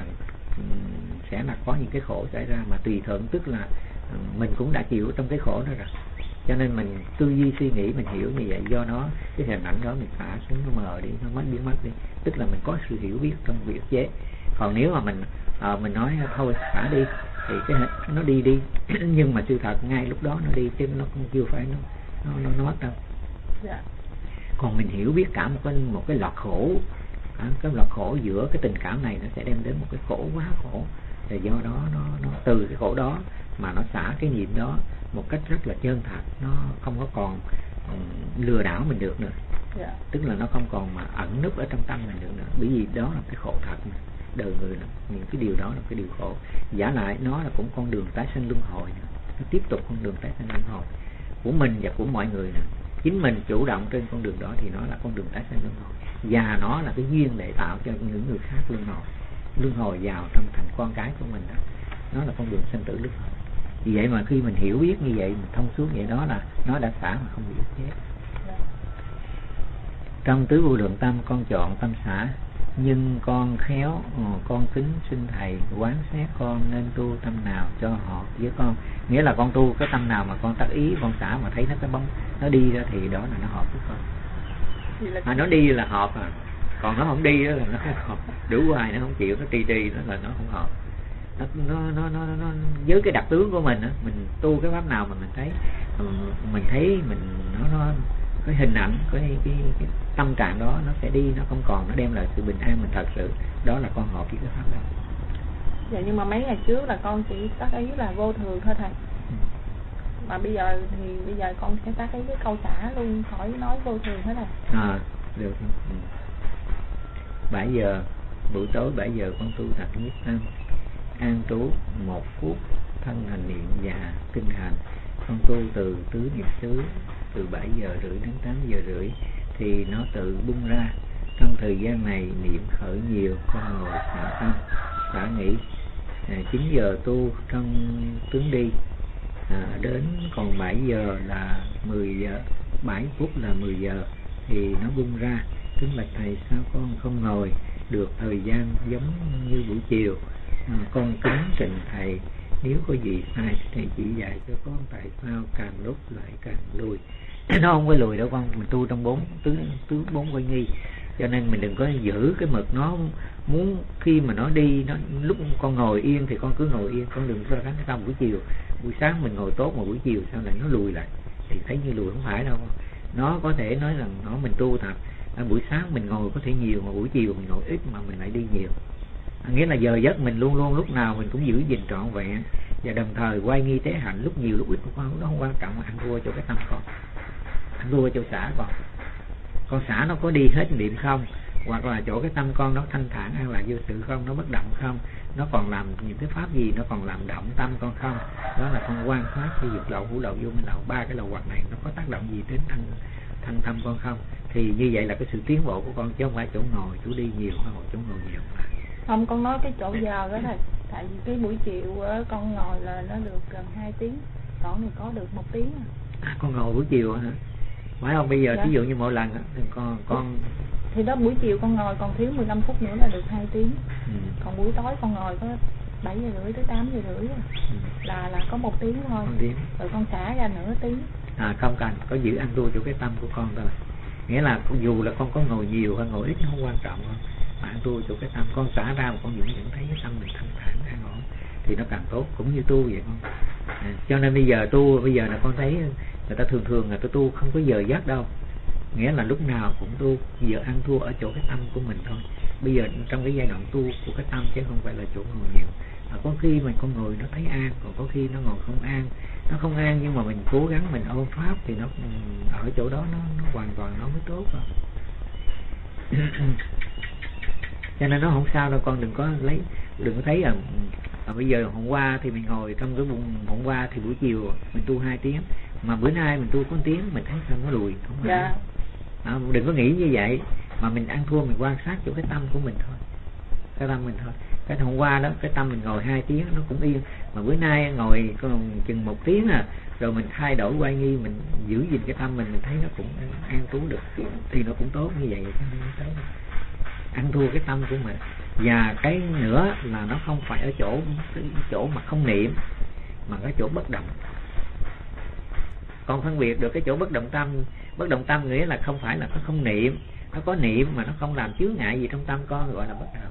sẽ là có những cái khổ xảy ra. Mà tùy thuận tức là mình cũng đã chịu trong cái khổ đó rồi, cho nên mình tư duy suy nghĩ mình hiểu như vậy. Do đó cái hình ảnh đó mình xả xuống nó mờ đi, nó mất biến mất đi, tức là mình có sự hiểu biết trong việc chế. Còn nếu mà mình à, mình nói thôi xả đi thì cái nó đi đi nhưng mà sự thật ngay lúc đó nó đi, chứ nó không chưa phải nó nó nó mất đâu. Dạ. Còn mình hiểu biết cả một cái một cái loạt khổ, à, cái loạt khổ giữa cái tình cảm này nó sẽ đem đến một cái khổ quá khổ. Thì do đó nó nó từ cái khổ đó mà nó xả cái niệm đó một cách rất là chân thật, nó không có còn um, lừa đảo mình được nữa. Yeah. Tức là nó không còn mà ẩn núp ở trong tâm mình được nữa, bởi vì đó là cái khổ thật mà. Đời người đó, những cái điều đó là cái điều khổ. Giả lại nó là cũng con đường tái sinh luân hồi nữa. Nó tiếp tục con đường tái sinh luân hồi của mình và của mọi người nữa. Chính mình chủ động trên con đường đó thì nó là con đường tái sinh luân hồi, và nó là cái duyên để tạo cho những người khác luân hồi luân hồi vào trong thành con cái của mình đó. Nó là con đường sinh tử luân hồi. Vì vậy mà khi mình hiểu biết như vậy, mình thông suốt vậy, đó là nó đã xả mà không bị ức chế. Trong tứ vô lượng tâm con chọn tâm xả, nhưng con khéo con kính xin thầy quán xét con nên tu tâm nào cho họ với con. Nghĩa là con tu cái tâm nào mà con tác ý con xả mà thấy nó cái bóng nó đi ra thì đó là nó hợp với con. Mà nó đi là hợp à, còn nó không đi đó là nó không hợp. Đủ hoài nó không chịu, nó tri tri đó là nó không hợp. nó nó nó nó, nó với cái đặc tướng của mình á, mình tu cái pháp nào mà mình thấy mình thấy mình nó nó cái hình ảnh cái, cái cái tâm trạng đó nó sẽ đi, nó không còn, nó đem lại sự bình an mình thật sự, đó là con hợp với cái pháp đó. Dạ, nhưng mà mấy ngày trước là con chỉ tác ý là vô thường thôi thầy. Ừ. Mà bây giờ thì bây giờ con sẽ tác ý cái câu xả luôn, khỏi nói vô thường hết rồi. À, được. Ừ. bảy giờ buổi tối bảy giờ con tu tập nhất tâm, an trú một phút, thân hành niệm và kinh hành. Con tu từ tứ niệm xứ từ bảy giờ rưỡi đến tám giờ rưỡi thì nó tự bung ra. Trong thời gian này niệm khởi nhiều, con ngồi xả tâm, xả nghỉ. À, chín giờ tu trong tướng đi, à, đến còn bảy giờ là mười giờ, bảy phút là mười giờ thì nó bung ra. Kính bạch thầy, sao con không ngồi được thời gian giống như buổi chiều? À, con kính trình thầy, nếu có gì sai thầy chỉ dạy cho con, tại sao càng lúc lại càng lùi. Nó không có lùi đâu con, mình tu trong bốn tứ tứ bốn quay nghi, cho nên mình đừng có giữ cái mực nó muốn khi mà nó đi, nó lúc con ngồi yên thì con cứ ngồi yên, con đừng so sánh sau buổi chiều, buổi sáng mình ngồi tốt mà buổi chiều sau này nó lùi lại thì thấy như lùi, không phải đâu. Nó có thể nói rằng nó mình tu tập à, buổi sáng mình ngồi có thể nhiều mà buổi chiều mình ngồi ít mà mình lại đi nhiều, à, nghĩa là giờ giấc mình luôn luôn lúc nào mình cũng giữ gìn trọn vẹn, và đồng thời quay nghi tế hạnh, lúc nhiều lúc ít của con nó không quan trọng, ăn thua cho cái tâm con, ăn thua cho xả con con xả nó có đi hết niệm không, hoặc là chỗ cái tâm con nó thanh thản an lạc vô sự không, nó bất động không, nó còn làm những cái pháp gì, nó còn làm động tâm con không, đó là con quan sát khi dục lậu, hữu lậu, vô minh lậu, ba cái lậu hoặc này nó có tác động gì đến thân thân tâm con không, thì như vậy là cái sự tiến bộ của con, chứ không phải chỗ ngồi chỗ đi nhiều hay chỗ ngồi nhiều. Không, con nói cái chỗ giờ đó thầy, tại vì cái buổi chiều á, con ngồi là nó được gần hai tiếng, còn này có được một tiếng à. À, con ngồi buổi chiều hả? Phải không? Bây giờ dạ. Ví dụ như mỗi lần thì con con thì đó buổi chiều con ngồi còn thiếu mười lăm phút nữa là được hai tiếng. Ừ. Còn buổi tối con ngồi có bảy giờ rưỡi tới tám giờ rưỡi ừ. là là có một tiếng thôi. Tiếng. Rồi con xả ra nửa tiếng. À, không cần, có giữ ăn thua chỗ cái tâm của con thôi. Nghĩa là dù là con có ngồi nhiều hay ngồi ít nó không quan trọng không. Mà ăn thua chỗ cái tâm, con xả ra mà con vẫn vẫn thấy cái tâm này thanh thản an ổn thì nó càng tốt, cũng như tu vậy con. À, cho nên bây giờ tu bây giờ là con thấy người ta thường thường là tôi tu không có giờ giấc đâu, nghĩa là lúc nào cũng tu, giờ ăn thua ở chỗ cái tâm của mình thôi. Bây giờ trong cái giai đoạn tu của cái tâm chứ không phải là chỗ ngồi nhiều. À, có khi mình con ngồi nó thấy an, còn có khi nó ngồi không an, nó không an nhưng mà mình cố gắng mình ôn pháp thì nó ở chỗ đó nó, nó hoàn toàn nó mới tốt rồi. Cho nên nó không sao đâu con, đừng có lấy đừng có thấy là à, bây giờ hôm qua thì mình ngồi trong cái vùng hôm qua thì buổi chiều mình tu hai tiếng mà bữa nay mình tu có một tiếng mình thấy sao nó lùi không phải. Yeah. À, đừng có nghĩ như vậy mà mình ăn thua mình quan sát chỗ cái tâm của mình thôi, cái tâm mình thôi. Cái hôm qua đó cái tâm mình ngồi hai tiếng nó cũng yên mà bữa nay ngồi còn chừng một tiếng à, rồi mình thay đổi quay nghi, mình giữ gìn cái tâm mình mình thấy nó cũng an trú được thì nó cũng tốt như vậy. Cho nên thấy ăn thua cái tâm của mình. Và cái nữa là nó không phải ở chỗ cái chỗ mà không niệm mà cái chỗ bất động. Con phân biệt được cái chỗ bất động tâm, bất động tâm nghĩa là không phải là nó không niệm, nó có niệm mà nó không làm chướng ngại gì trong tâm con, gọi là bất động.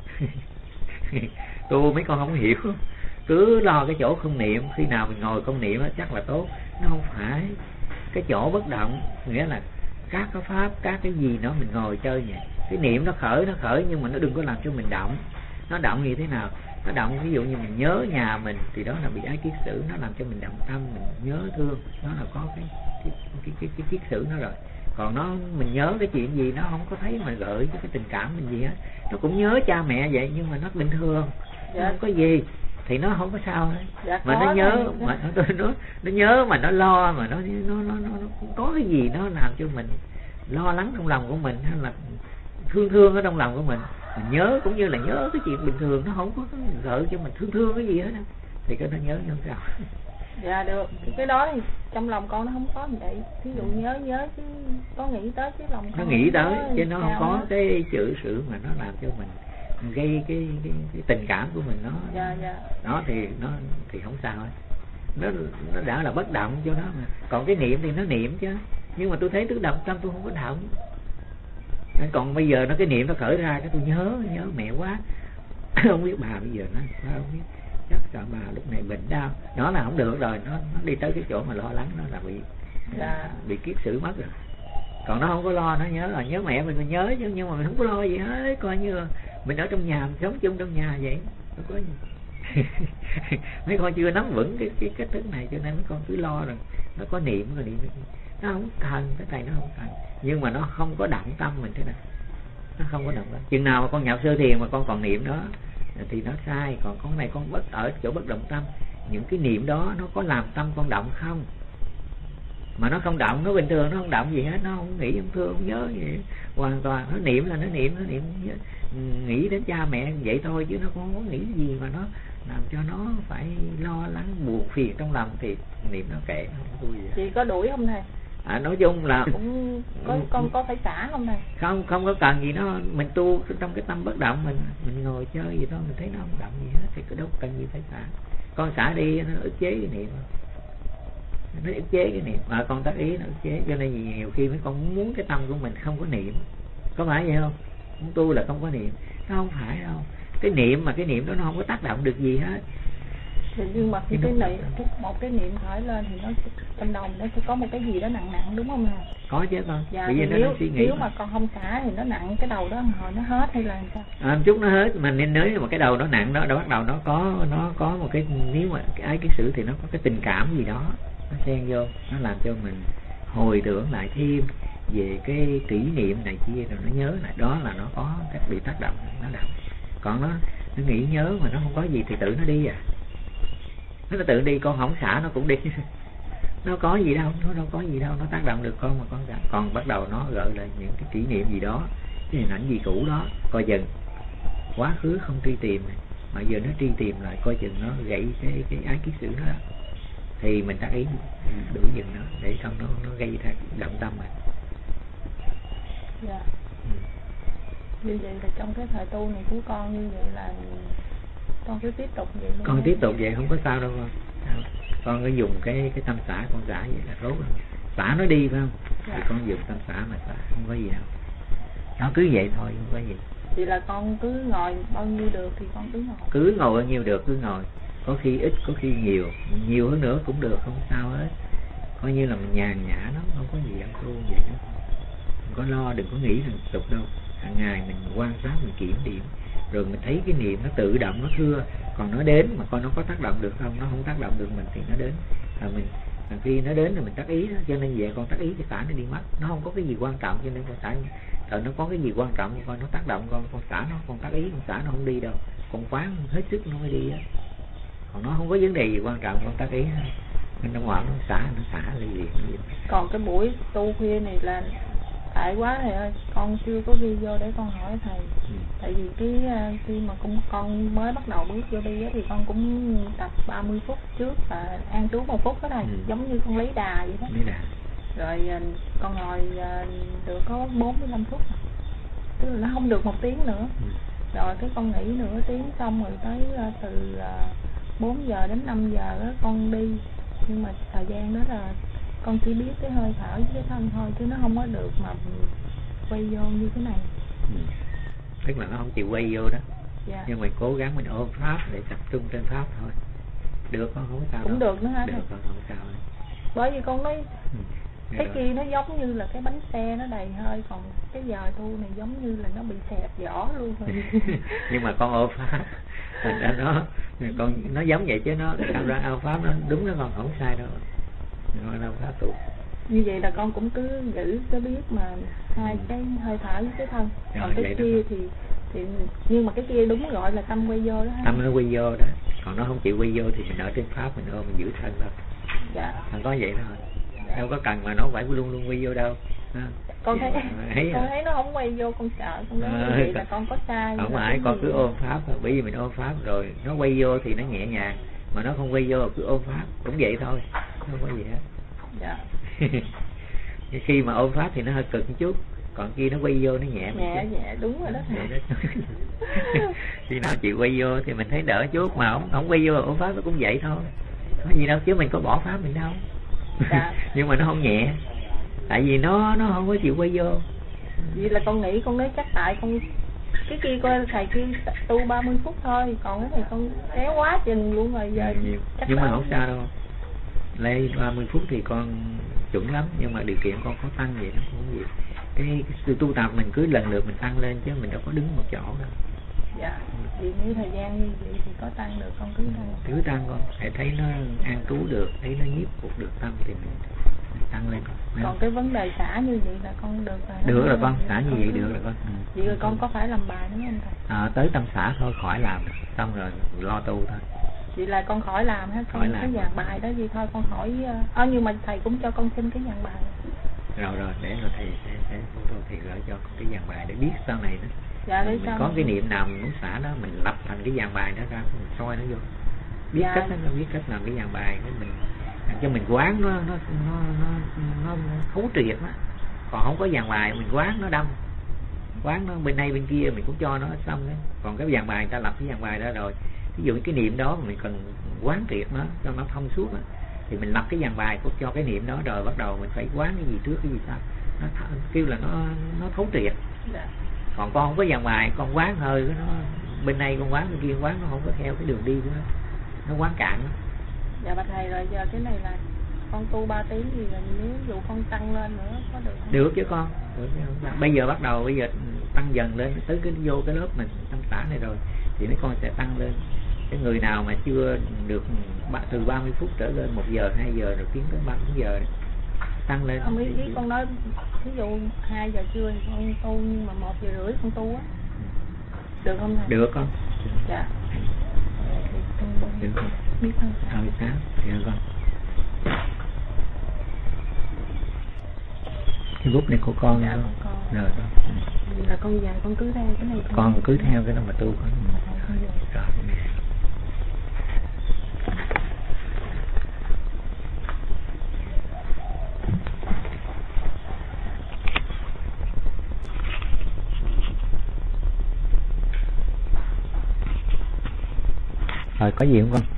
Tu mấy con không hiểu, cứ lo cái chỗ không niệm, khi nào mình ngồi không niệm đó, chắc là tốt. Nó không phải. Cái chỗ bất động nghĩa là các cái pháp, các cái gì đó mình ngồi chơi vậy. Cái niệm nó khởi, nó khởi nhưng mà nó đừng có làm cho mình động. Nó động như thế nào? Nó động ví dụ như mình nhớ nhà mình thì đó là bị ái kiết sử, nó làm cho mình động tâm, mình nhớ thương, đó là có cái cái cái cái, cái kiết sử nó rồi. Còn nó mình nhớ cái chuyện gì nó không có thấy mà gợi cho cái tình cảm mình gì hết. Nó cũng nhớ cha mẹ vậy nhưng mà nó bình thường, dạ. Nó không có gì thì nó không có sao hết. Dạ, mà nó nhớ này, mà nó, nó nó nhớ mà nó lo mà nó nó nó nó, nó có cái gì nó làm cho mình lo lắng trong lòng của mình hay là thương thương ở trong lòng của mình. Mình nhớ cũng như là nhớ cái chuyện bình thường, nó không có gợi cho mình thương thương cái gì hết thì cái nó nhớ như sao. Dạ được, cái đó thì trong lòng con nó không có vậy. Thí dụ nhớ nhớ chứ có nghĩ tới chứ lòng nó nghĩ tới chứ nó không có đó. Cái chữ sự mà nó làm cho mình gây cái, cái, cái tình cảm của mình nó dạ, dạ. Đó thì nó thì không sao hết. Nó nó đã là bất động cho nó mà. Còn cái niệm thì nó niệm chứ. Nhưng mà tôi thấy tôi động tâm tôi không có động. Còn bây giờ nó cái niệm nó khởi ra cái tôi nhớ nhớ mẹ quá. không biết bà bây giờ nó sao, không biết, chắc sợ bà lúc này bệnh đau, nó là không được rồi, nó, nó đi tới cái chỗ mà lo lắng nó là bị dạ. bị kiết sử mất rồi. Còn nó không có lo, nó nhớ là nhớ mẹ mình, mình nhớ chứ, nhưng mà mình không có lo gì hết, coi như là mình ở trong nhà, mình sống chung trong nhà vậy, không có gì. Mấy con chưa nắm vững cái cái cách thức này, cho nên mấy con cứ lo rồi nó có niệm rồi niệm, nó không cần cái này, nó không cần, nhưng mà nó không có động tâm mình thế nào, nó không có động tâm. Chừng nào mà con nhập sơ thiền mà con còn niệm đó thì nó sai. Còn con này con bất ở chỗ bất động tâm, những cái niệm đó nó có làm tâm con động không? Mà nó không động, nó bình thường, nó không động gì hết, nó không nghĩ, không thương, không nhớ gì hoàn toàn. Nó niệm là nó niệm, nó niệm nghĩ đến cha mẹ vậy thôi, chứ nó không có nghĩ gì mà nó làm cho nó phải lo lắng buồn phiền trong lòng, thì niệm nó kệ, nó không vui gì. Chị có đuổi không thầy? À, nói chung là cũng có, con có phải xả không thầy? Không, không có cần gì, nó mình tu trong cái tâm bất động, mình mình ngồi chơi gì đó, mình thấy nó không động gì hết thì có đâu cần gì phải xả. Con xả đi nó ức chế cái niệm, nó ức chế cái niệm, mà con tác ý nó ức chế, cho nên nhiều khi mấy con muốn cái tâm của mình không có niệm, có phải vậy không? Muốn tu là không có niệm, nó không phải đâu. Cái niệm mà cái niệm đó nó không có tác động được gì hết. Nhưng mà cái niệm, cái một cái niệm khởi lên thì nó trong đầu nó sẽ có một cái gì đó nặng nặng, đúng không nào? Có chứ con. Dạ, bởi vì nó nếu, suy nghĩ nếu mà con không xả thì nó nặng cái đầu đó, hồi nó hết hay là sao? À, chút nó hết, mà nên nếu mà cái đầu nó nặng đó, nó bắt đầu nó có nó có một cái, nếu mà cái ái cái sự thì nó có cái tình cảm gì đó nó xen vô, nó làm cho mình hồi tưởng lại thêm về cái kỷ niệm này kia, rồi nó nhớ lại, đó là nó có cái bị tác động, nó động. Còn nó nó nghĩ nhớ mà nó không có gì thì tự nó đi à, nó tự đi, con không xả nó cũng đi. Nó có gì đâu, nó đâu có gì đâu, nó tác động được con mà con xả. Còn bắt đầu nó gợi lại những cái kỷ niệm gì đó, cái hình ảnh gì cũ đó, coi chừng quá khứ không truy tìm, mà giờ nó truy tìm lại, coi chừng nó gãy cái cái ái kiết sử đó, đó. Thì mình tác ý đuổi dừng nó, để không nó nó gây ra động tâm mình. Dạ. Ừ. Như vậy là trong cái thời tu này của con như vậy là con cứ tiếp tục vậy. Con tiếp tục vậy không có sao đâu con. Con cứ dùng cái cái tâm xả, con xả vậy là tốt rồi. Xả nó đi phải không? Dạ. Thì con dùng tâm xả mà xả, không có gì đâu. Nó cứ vậy thôi, không có gì. Thì là con cứ ngồi bao nhiêu được thì con cứ ngồi. Cứ ngồi bao nhiêu được cứ ngồi. Có khi ít, có khi nhiều, nhiều hơn nữa cũng được, không sao hết. Coi như là mình nhàn nhã nó, không có gì ăn tu vậy đó. Đừng có lo, đừng có nghĩ rằng tục đâu. Hàng ngày mình quan sát, mình kiểm điểm, rồi mình thấy cái niệm nó tự động, nó thưa. Còn nó đến mà coi nó có tác động được không, nó không tác động được mình thì nó đến. À, mình khi nó đến thì mình tác ý đó, cho nên về con tác ý thì xả nó đi mất. Nó không có cái gì quan trọng, cho nên con xả. Rồi nó có cái gì quan trọng, con nó tác động, con con xả nó, con tác ý, con xả nó không đi đâu. Con quán hết sức nó mới đi á. Còn nó không có vấn đề gì quan trọng, con tác ý nên nó ngoan, nó xả, nó xả là gì. Còn cái buổi tu khuya này là tại quá thầy ơi, con chưa có ghi vô để con hỏi thầy. Ừ. Tại vì cái khi mà con con mới bắt đầu bước vô đi á, thì con cũng tập ba mươi phút trước và an trú một phút đó thầy. Ừ. Giống như con lấy đà vậy đó. Lấy đà. Rồi con ngồi được có bốn mươi lăm phút, tức là nó không được một tiếng nữa. Ừ. Rồi cái con nghỉ nửa tiếng xong rồi tới từ bốn giờ đến năm giờ đó con đi. Nhưng mà thời gian đó là con chỉ biết cái hơi thở với cái thân thôi, chứ nó không có được mà quay vô như thế này. Ừ. Tức là nó không chịu quay vô đó. Dạ. Nhưng mình cố gắng mình ôm pháp để tập trung trên pháp thôi. Được không? Không sao cũng đâu. Được nữa hả? Được không? Không sao. Bởi vì con nói ừ. cái rồi. kia nó giống như là cái bánh xe nó đầy hơi, còn cái giờ tu này giống như là nó bị xẹp vỏ luôn rồi. Nhưng mà con ôm pháp thành ra nó con nó giống vậy chứ nó sao ra ao pháp nó đúng, nó còn không sai đâu. Nó đâu pháp tu. Như vậy là con cũng cứ giữ cái biết mà hai ừ. cái hơi thở với cái thân. Rồi, còn cái kia thì thì nhưng mà cái kia đúng gọi là tâm quay vô đó. Tâm nó quay vô đó. Còn nó không chịu quay vô thì mình ở trên pháp mình ôm mình giữ thân thôi. Dạ. Thằng có vậy thôi. Dạ. Đâu có cần mà nó phải luôn luôn quay vô đâu. À. Con thấy thấy con à. thấy nó không quay vô, con sợ con nói à, vậy là con có sai. Không phải, con cứ ôm pháp thôi. Bởi vì mình ôm pháp rồi nó quay vô thì nó nhẹ nhàng, mà nó không quay vô cứ ôm pháp cũng vậy thôi, không có gì hết. Dạ. Khi mà ôm pháp thì nó hơi cực một chút, còn khi nó quay vô nó nhẹ nhẹ nhẹ đúng rồi đó. Khi nó chịu quay vô thì mình thấy đỡ chút, mà không không quay vô ôm pháp nó cũng vậy thôi, có gì đâu, chứ mình có bỏ pháp mình đâu. Dạ. Nhưng mà nó không nhẹ, tại vì nó nó không có chịu quay vô. Vậy là con nghĩ con nói chắc tại con cái kia coi thầy kia tu ba mươi phút thôi, còn cái này con kéo quá trình luôn rồi giờ nhiều. Nhưng mà không sao đâu, lấy ba mươi phút thì con chuẩn lắm, nhưng mà điều kiện con khó tăng vậy nó cũng gì. Cái, cái sự tu tập mình cứ lần lượt mình tăng lên chứ mình đâu có đứng một chỗ đâu. Dạ, vì như thời gian như vậy thì có tăng được, con cứ tăng. Cứ tăng con, hãy thấy nó an trú được, thấy nó nhiếp phục được tâm thì mình, mình tăng lên con. Còn không? Cái vấn đề xả như vậy là con được rồi. Được rồi con, xả như vậy được rồi con. Ừ. Vậy rồi con có phải làm bài nữa không thầy? À, tới tâm xả thôi, khỏi làm, xong rồi lo tu thôi. Vậy là con khỏi làm hết, khỏi làm. Cái dàn bài đó gì thôi con hỏi. Ờ à, nhưng mà thầy cũng cho con xin cái dàn bài. Rồi rồi, để rồi thầy sẽ sẽ photo thì gửi cho cái dàn bài để biết sau này đó. Dạ, để mình có cái niệm nào mình muốn xả đó, mình lập thành cái dàn bài đó ra, mình soi nó vô. Biết dạ. cách đó, biết cách làm cái dàn bài của mình, cho mình quán nó nó nó nó nó thấu triệt đó. Còn không có dàn bài mình quán nó đâm, quán nó bên đây bên kia mình cũng cho nó xong đấy. Còn cái dàn bài người ta lập cái dàn bài đó rồi, ví dụ cái niệm đó mình cần quán triệt nó cho nó thông suốt đó, thì mình lập cái dàn bài của cho cái niệm đó rồi bắt đầu mình phải quán cái gì trước cái gì sau, nó kêu là nó nó thấu triệt. Dạ. Còn con không có dàn bài, con quán hơi nó bên này con quán bên kia quán, nó không có theo cái đường đi của nó, nó quán cạn đó. Dạ bạch thầy, rồi giờ cái này là con tu ba tiếng thì là nếu dụ con tăng lên nữa có được không? Được chứ con, được chứ không? Bây giờ bắt đầu bây giờ tăng dần lên tới cái vô cái lớp mình tâm xả này rồi thì mấy con sẽ tăng lên. Cái người nào mà chưa được từ ba mươi phút trở lên một giờ hai giờ rồi tiến tới ba bốn giờ tăng lên. Không, ý, ý con nói ví dụ hai giờ trưa thì con tu, nhưng mà một giờ rưỡi con tu á, được không thầy? Được con. Dạ. Được con. Biết không? Thôi sáng, được con. Cái bút này của con. Dạ, con, con. Rồi con. Là con dạy con cứ theo cái này. Con, con cứ theo cái đó mà tu con. Rồi. Rồi. Rồi có gì không con?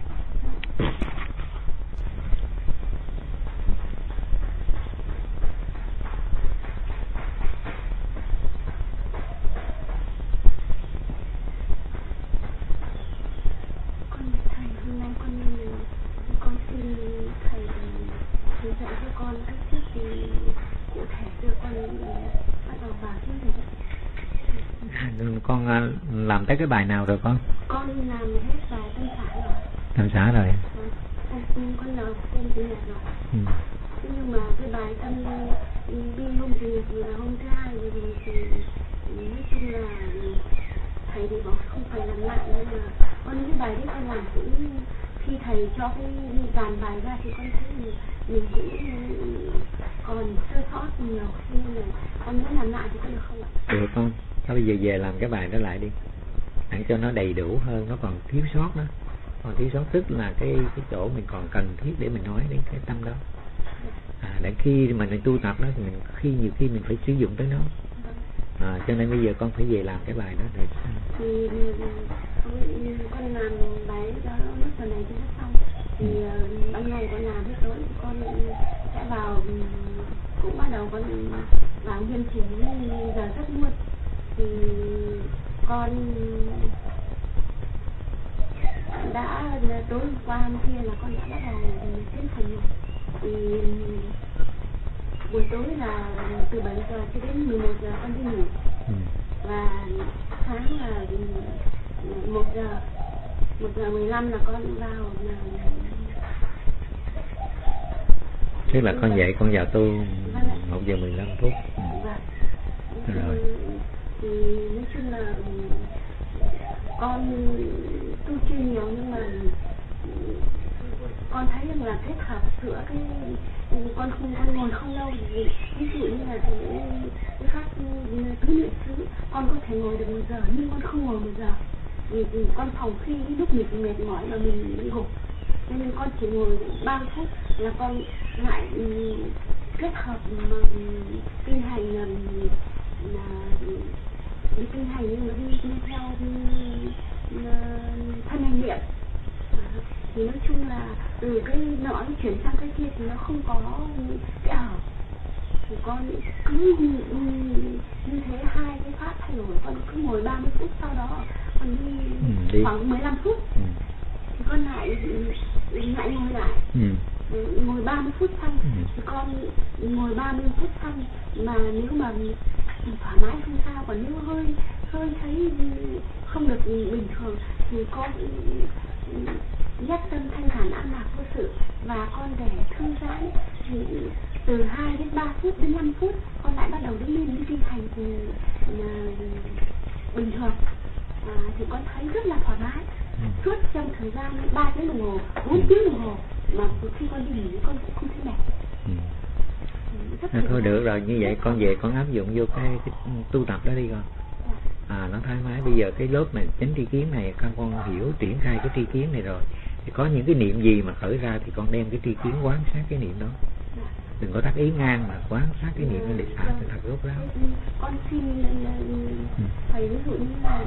Con làm tới cái bài nào rồi con? Con làm hết bài tâm xả rồi. Tâm xả rồi. Con con làm hôm chủ nhật rồi. Ừ. Nhưng mà cái bài tâm đi hôm chủ nhật là hôm thứ hai rồi thì nói chung là thầy thì bảo không phải làm lại, nhưng mà con cái bài đấy con làm cũng khi thầy cho cái dàn bài ra thì con thấy mình, mình cũng còn sơ sót nhiều, nên là con muốn làm lại thì con được không ạ? Được con. Thôi bây giờ về làm cái bài đó lại đi, để cho nó đầy đủ hơn, nó còn thiếu sót đó. Còn thiếu sót tức là cái cái chỗ mình còn cần thiết để mình nói đến cái tâm đó. À, để khi mà mình tu tập đó thì mình khi nhiều khi mình phải sử dụng tới nó. À, cho nên bây giờ con phải về làm cái bài đó rồi. Thì con làm bài đó lúc giờ này thì hết xong. Thì ban ngày con làm hết rồi, con sẽ vào cũng bắt đầu con vào biên chỉnh giờ rất muộn. Thì con đã tối hôm qua hôm kia là con đã bắt đầu tiến hành rồi. Thì buổi tối là từ bảy giờ cho đến mười một giờ con đi ngủ. Ừ. Và sáng là một giờ một giờ mười lăm là con vào là... Tức là con dậy con vào tu một giờ mười lăm phút. Ừ. Vâng. Rồi. Thì nói chung là con tu chưa nhiều, nhưng mà con thấy rằng là kết hợp giữa cái con không con ngồi không lâu, thì ví dụ như là cái khác tứ niệm xứ con có thể ngồi được một giờ, nhưng con không ngồi một giờ vì con phòng khi lúc mình mệt mỏi mà mình bị gục, nên con chỉ ngồi ba mươi phút là con lại kết hợp mà kinh hành là đi kinh hành, nhưng mà đi, đi theo đi, thân hành niệm. À, thì nói chung là từ cái nọ chuyển sang cái kia thì nó không có cái ở, thì con cứ như, như thế hai cái pháp thay đổi, con cứ ngồi ba mươi phút, sau đó con đi, ừ, đi. khoảng mười lăm phút, ừ. thì con lại lại ngồi lại, ừ. ngồi ba mươi phút xong, ừ. thì con ngồi ba mươi phút xong, mà nếu mà thoải mái không sao, còn nếu hơi hơi thấy không được bình thường thì con giác tâm thanh thản an lạc vô sự, và con để thư giãn thì từ hai đến ba phút đến năm phút con lại bắt đầu đứng lên đi kinh hành thì uh, bình thường, à, thì con thấy rất là thoải mái. ừ. Suốt trong thời gian ba tiếng đồng hồ, bốn tiếng đồng hồ mà khi con đi nghỉ con cũng không thấy mệt. ừ. À, thôi được rồi, như vậy con về con áp dụng vô cái, cái tu tập đó đi con. À, nó thoải mái. Bây giờ cái lớp mà chánh tri kiến này con con hiểu triển khai cái tri kiến này rồi, thì có những cái niệm gì mà khởi ra thì con đem cái tri kiến quán sát cái niệm đó, đừng có tác ý ngang mà quán sát cái niệm nó để xả cho thật rốt ráo. Con xin thầy ví dụ như là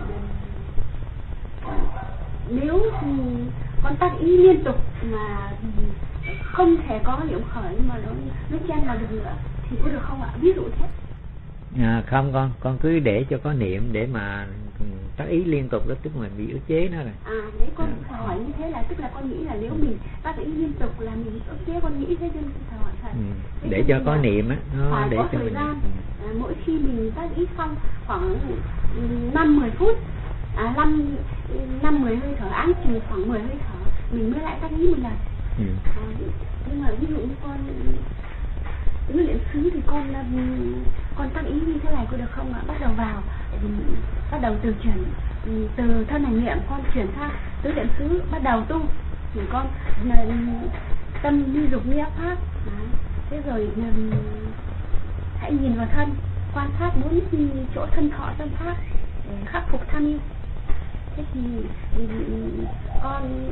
nếu con tác ý liên tục mà không thể có niệm khởi mà nó nó chen vào được nữa thì có được không ạ? Ví dụ thế. À, không con, con cứ để cho có niệm để mà tác ý liên tục đó, tức mình bị ức chế nó rồi. À, đấy con à. hỏi như thế là tức là con nghĩ là nếu mình tác ý liên tục là mình ức chế, con nghĩ thế nên con hỏi thầy. Ừ. Để cho có niệm á, nó để có cho thời mình. gian, à, mỗi khi mình tác ý xong khoảng năm mười phút, à năm năm mười hơi thở, áng chừng khoảng mười hơi thở, mình mới lại tác ý một lần. Ừ. À, nhưng mà ví dụ như con tứ niệm xứ thì con con tác ý như thế này có được không ạ? Bắt đầu vào bắt đầu từ chuyển từ thân hành niệm con chuyển sang tứ niệm xứ, bắt đầu tu thì con tâm đi dục nghĩa pháp. Thế rồi hãy nhìn vào thân, quan sát bốn chỗ thân thọ tâm pháp để khắc phục tham yêu. Thế thì, thì con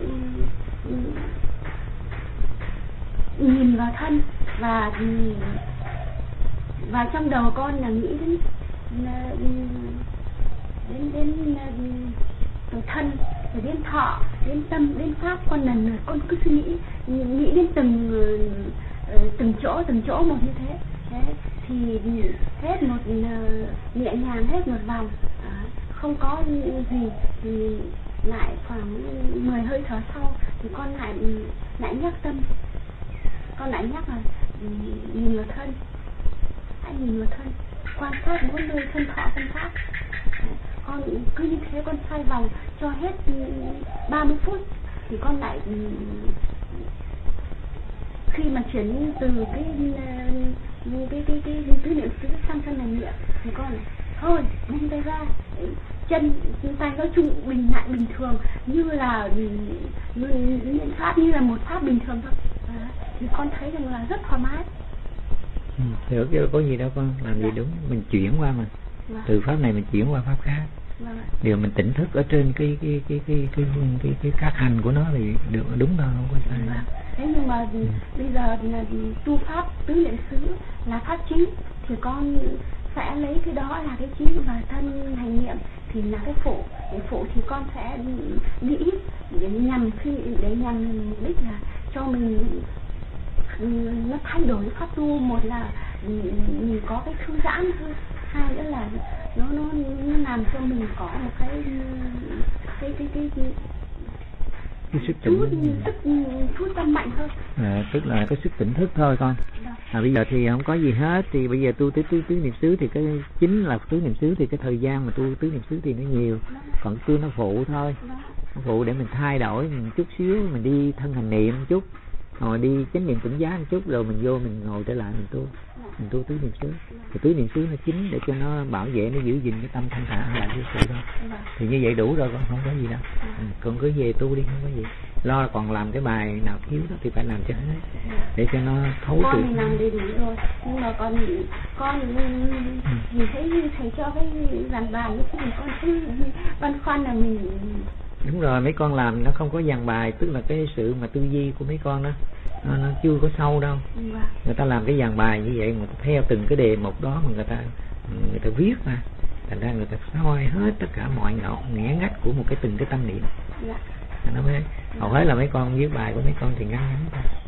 nhìn vào thân và và trong đầu con là nghĩ đến đến đến, đến thân, rồi đến thọ, đến tâm, đến pháp, con lần lượt con cứ suy nghĩ nghĩ đến từng từng chỗ từng chỗ một như thế. Thế thì hết một nhẹ nhàng hết một vòng, à, không có gì thì lại khoảng mười hơi thở sau thì con lại lại nhắc tâm, con lại nhắc là nhìn vào thân, hãy nhìn vào thân, quan sát bốn nơi thân thọ tâm pháp. Con cứ như thế con xoay vòng cho hết ba mươi phút thì con lại khi mà chuyển từ cái cái cái cái tứ niệm xứ sang thân hành niệm thì con thôi buông tay ra, chân tay nói chung bình lại bình thường như là niệm pháp, như là một pháp bình thường thôi. À, thì con thấy rằng là rất thoải mái. Ừ, thì có, có gì đâu con, làm gì đúng, mình chuyển qua mà. Vâng. Từ pháp này mình chuyển qua pháp khác. Vâng. Điều mình tỉnh thức ở trên cái cái cái cái cái cái, cái, cái các hành của nó thì được, đúng thôi, không có sai. Vâng. Thế nhưng mà ừ. bây giờ là tu pháp tứ niệm xứ là pháp chính thì con sẽ lấy cái đó là cái chính, và thân hành niệm thì là cái phụ. Để phụ thì con sẽ nghĩ để nhằm khi để nhằm mục đích là cho mình nó thay đổi pháp tu, một là mình có cái thư giãn hơn, hai nữa là nó nó nó làm cho mình có một cái cái cái cái, cái cái sức tỉnh, sức chút tâm mạnh hơn. À, tức là cái sức tỉnh thức thôi con. À, bây giờ thì không có gì hết, thì bây giờ tu tứ tứ tứ niệm xứ thì cái chính là tứ niệm xứ, thì cái thời gian mà tu tứ niệm xứ thì nó nhiều, còn tu nó phụ thôi, nó phụ để mình thay đổi mình chút xíu, mình đi thân hành niệm một chút, rồi đi chánh niệm tỉnh giác một chút, rồi mình vô mình ngồi trở lại mình tu, mình tu tứ niệm xứ. Thì tứ niệm xứ nó chính để cho nó bảo vệ, nó giữ gìn cái tâm thanh thản lại với sự thôi. Thì như vậy đủ rồi con, không có gì đâu. Ừ, con cứ về tu đi, không có gì. Lo còn làm cái bài nào thiếu đó thì phải làm cho hết, để cho nó thấu triệt. Con mình làm đầy đủ rồi, nhưng mà con con nhìn thấy thầy cho cái dàn bài như thế thì con cứ băn khoăn là mình. Đúng rồi, mấy con làm nó không có dàn bài, tức là cái sự mà tư duy của mấy con đó nó, nó chưa có sâu đâu. Vâng. Người ta làm cái dàn bài như vậy mà theo từng cái đề mục đó mà người ta người ta viết ra, thành ra người ta soi hết tất cả mọi ngõ ngẽ ngách của một cái từng cái tâm niệm. Dạ. Nó mới hầu hết là mấy con viết bài của mấy con thì ngắn ngắn thôi.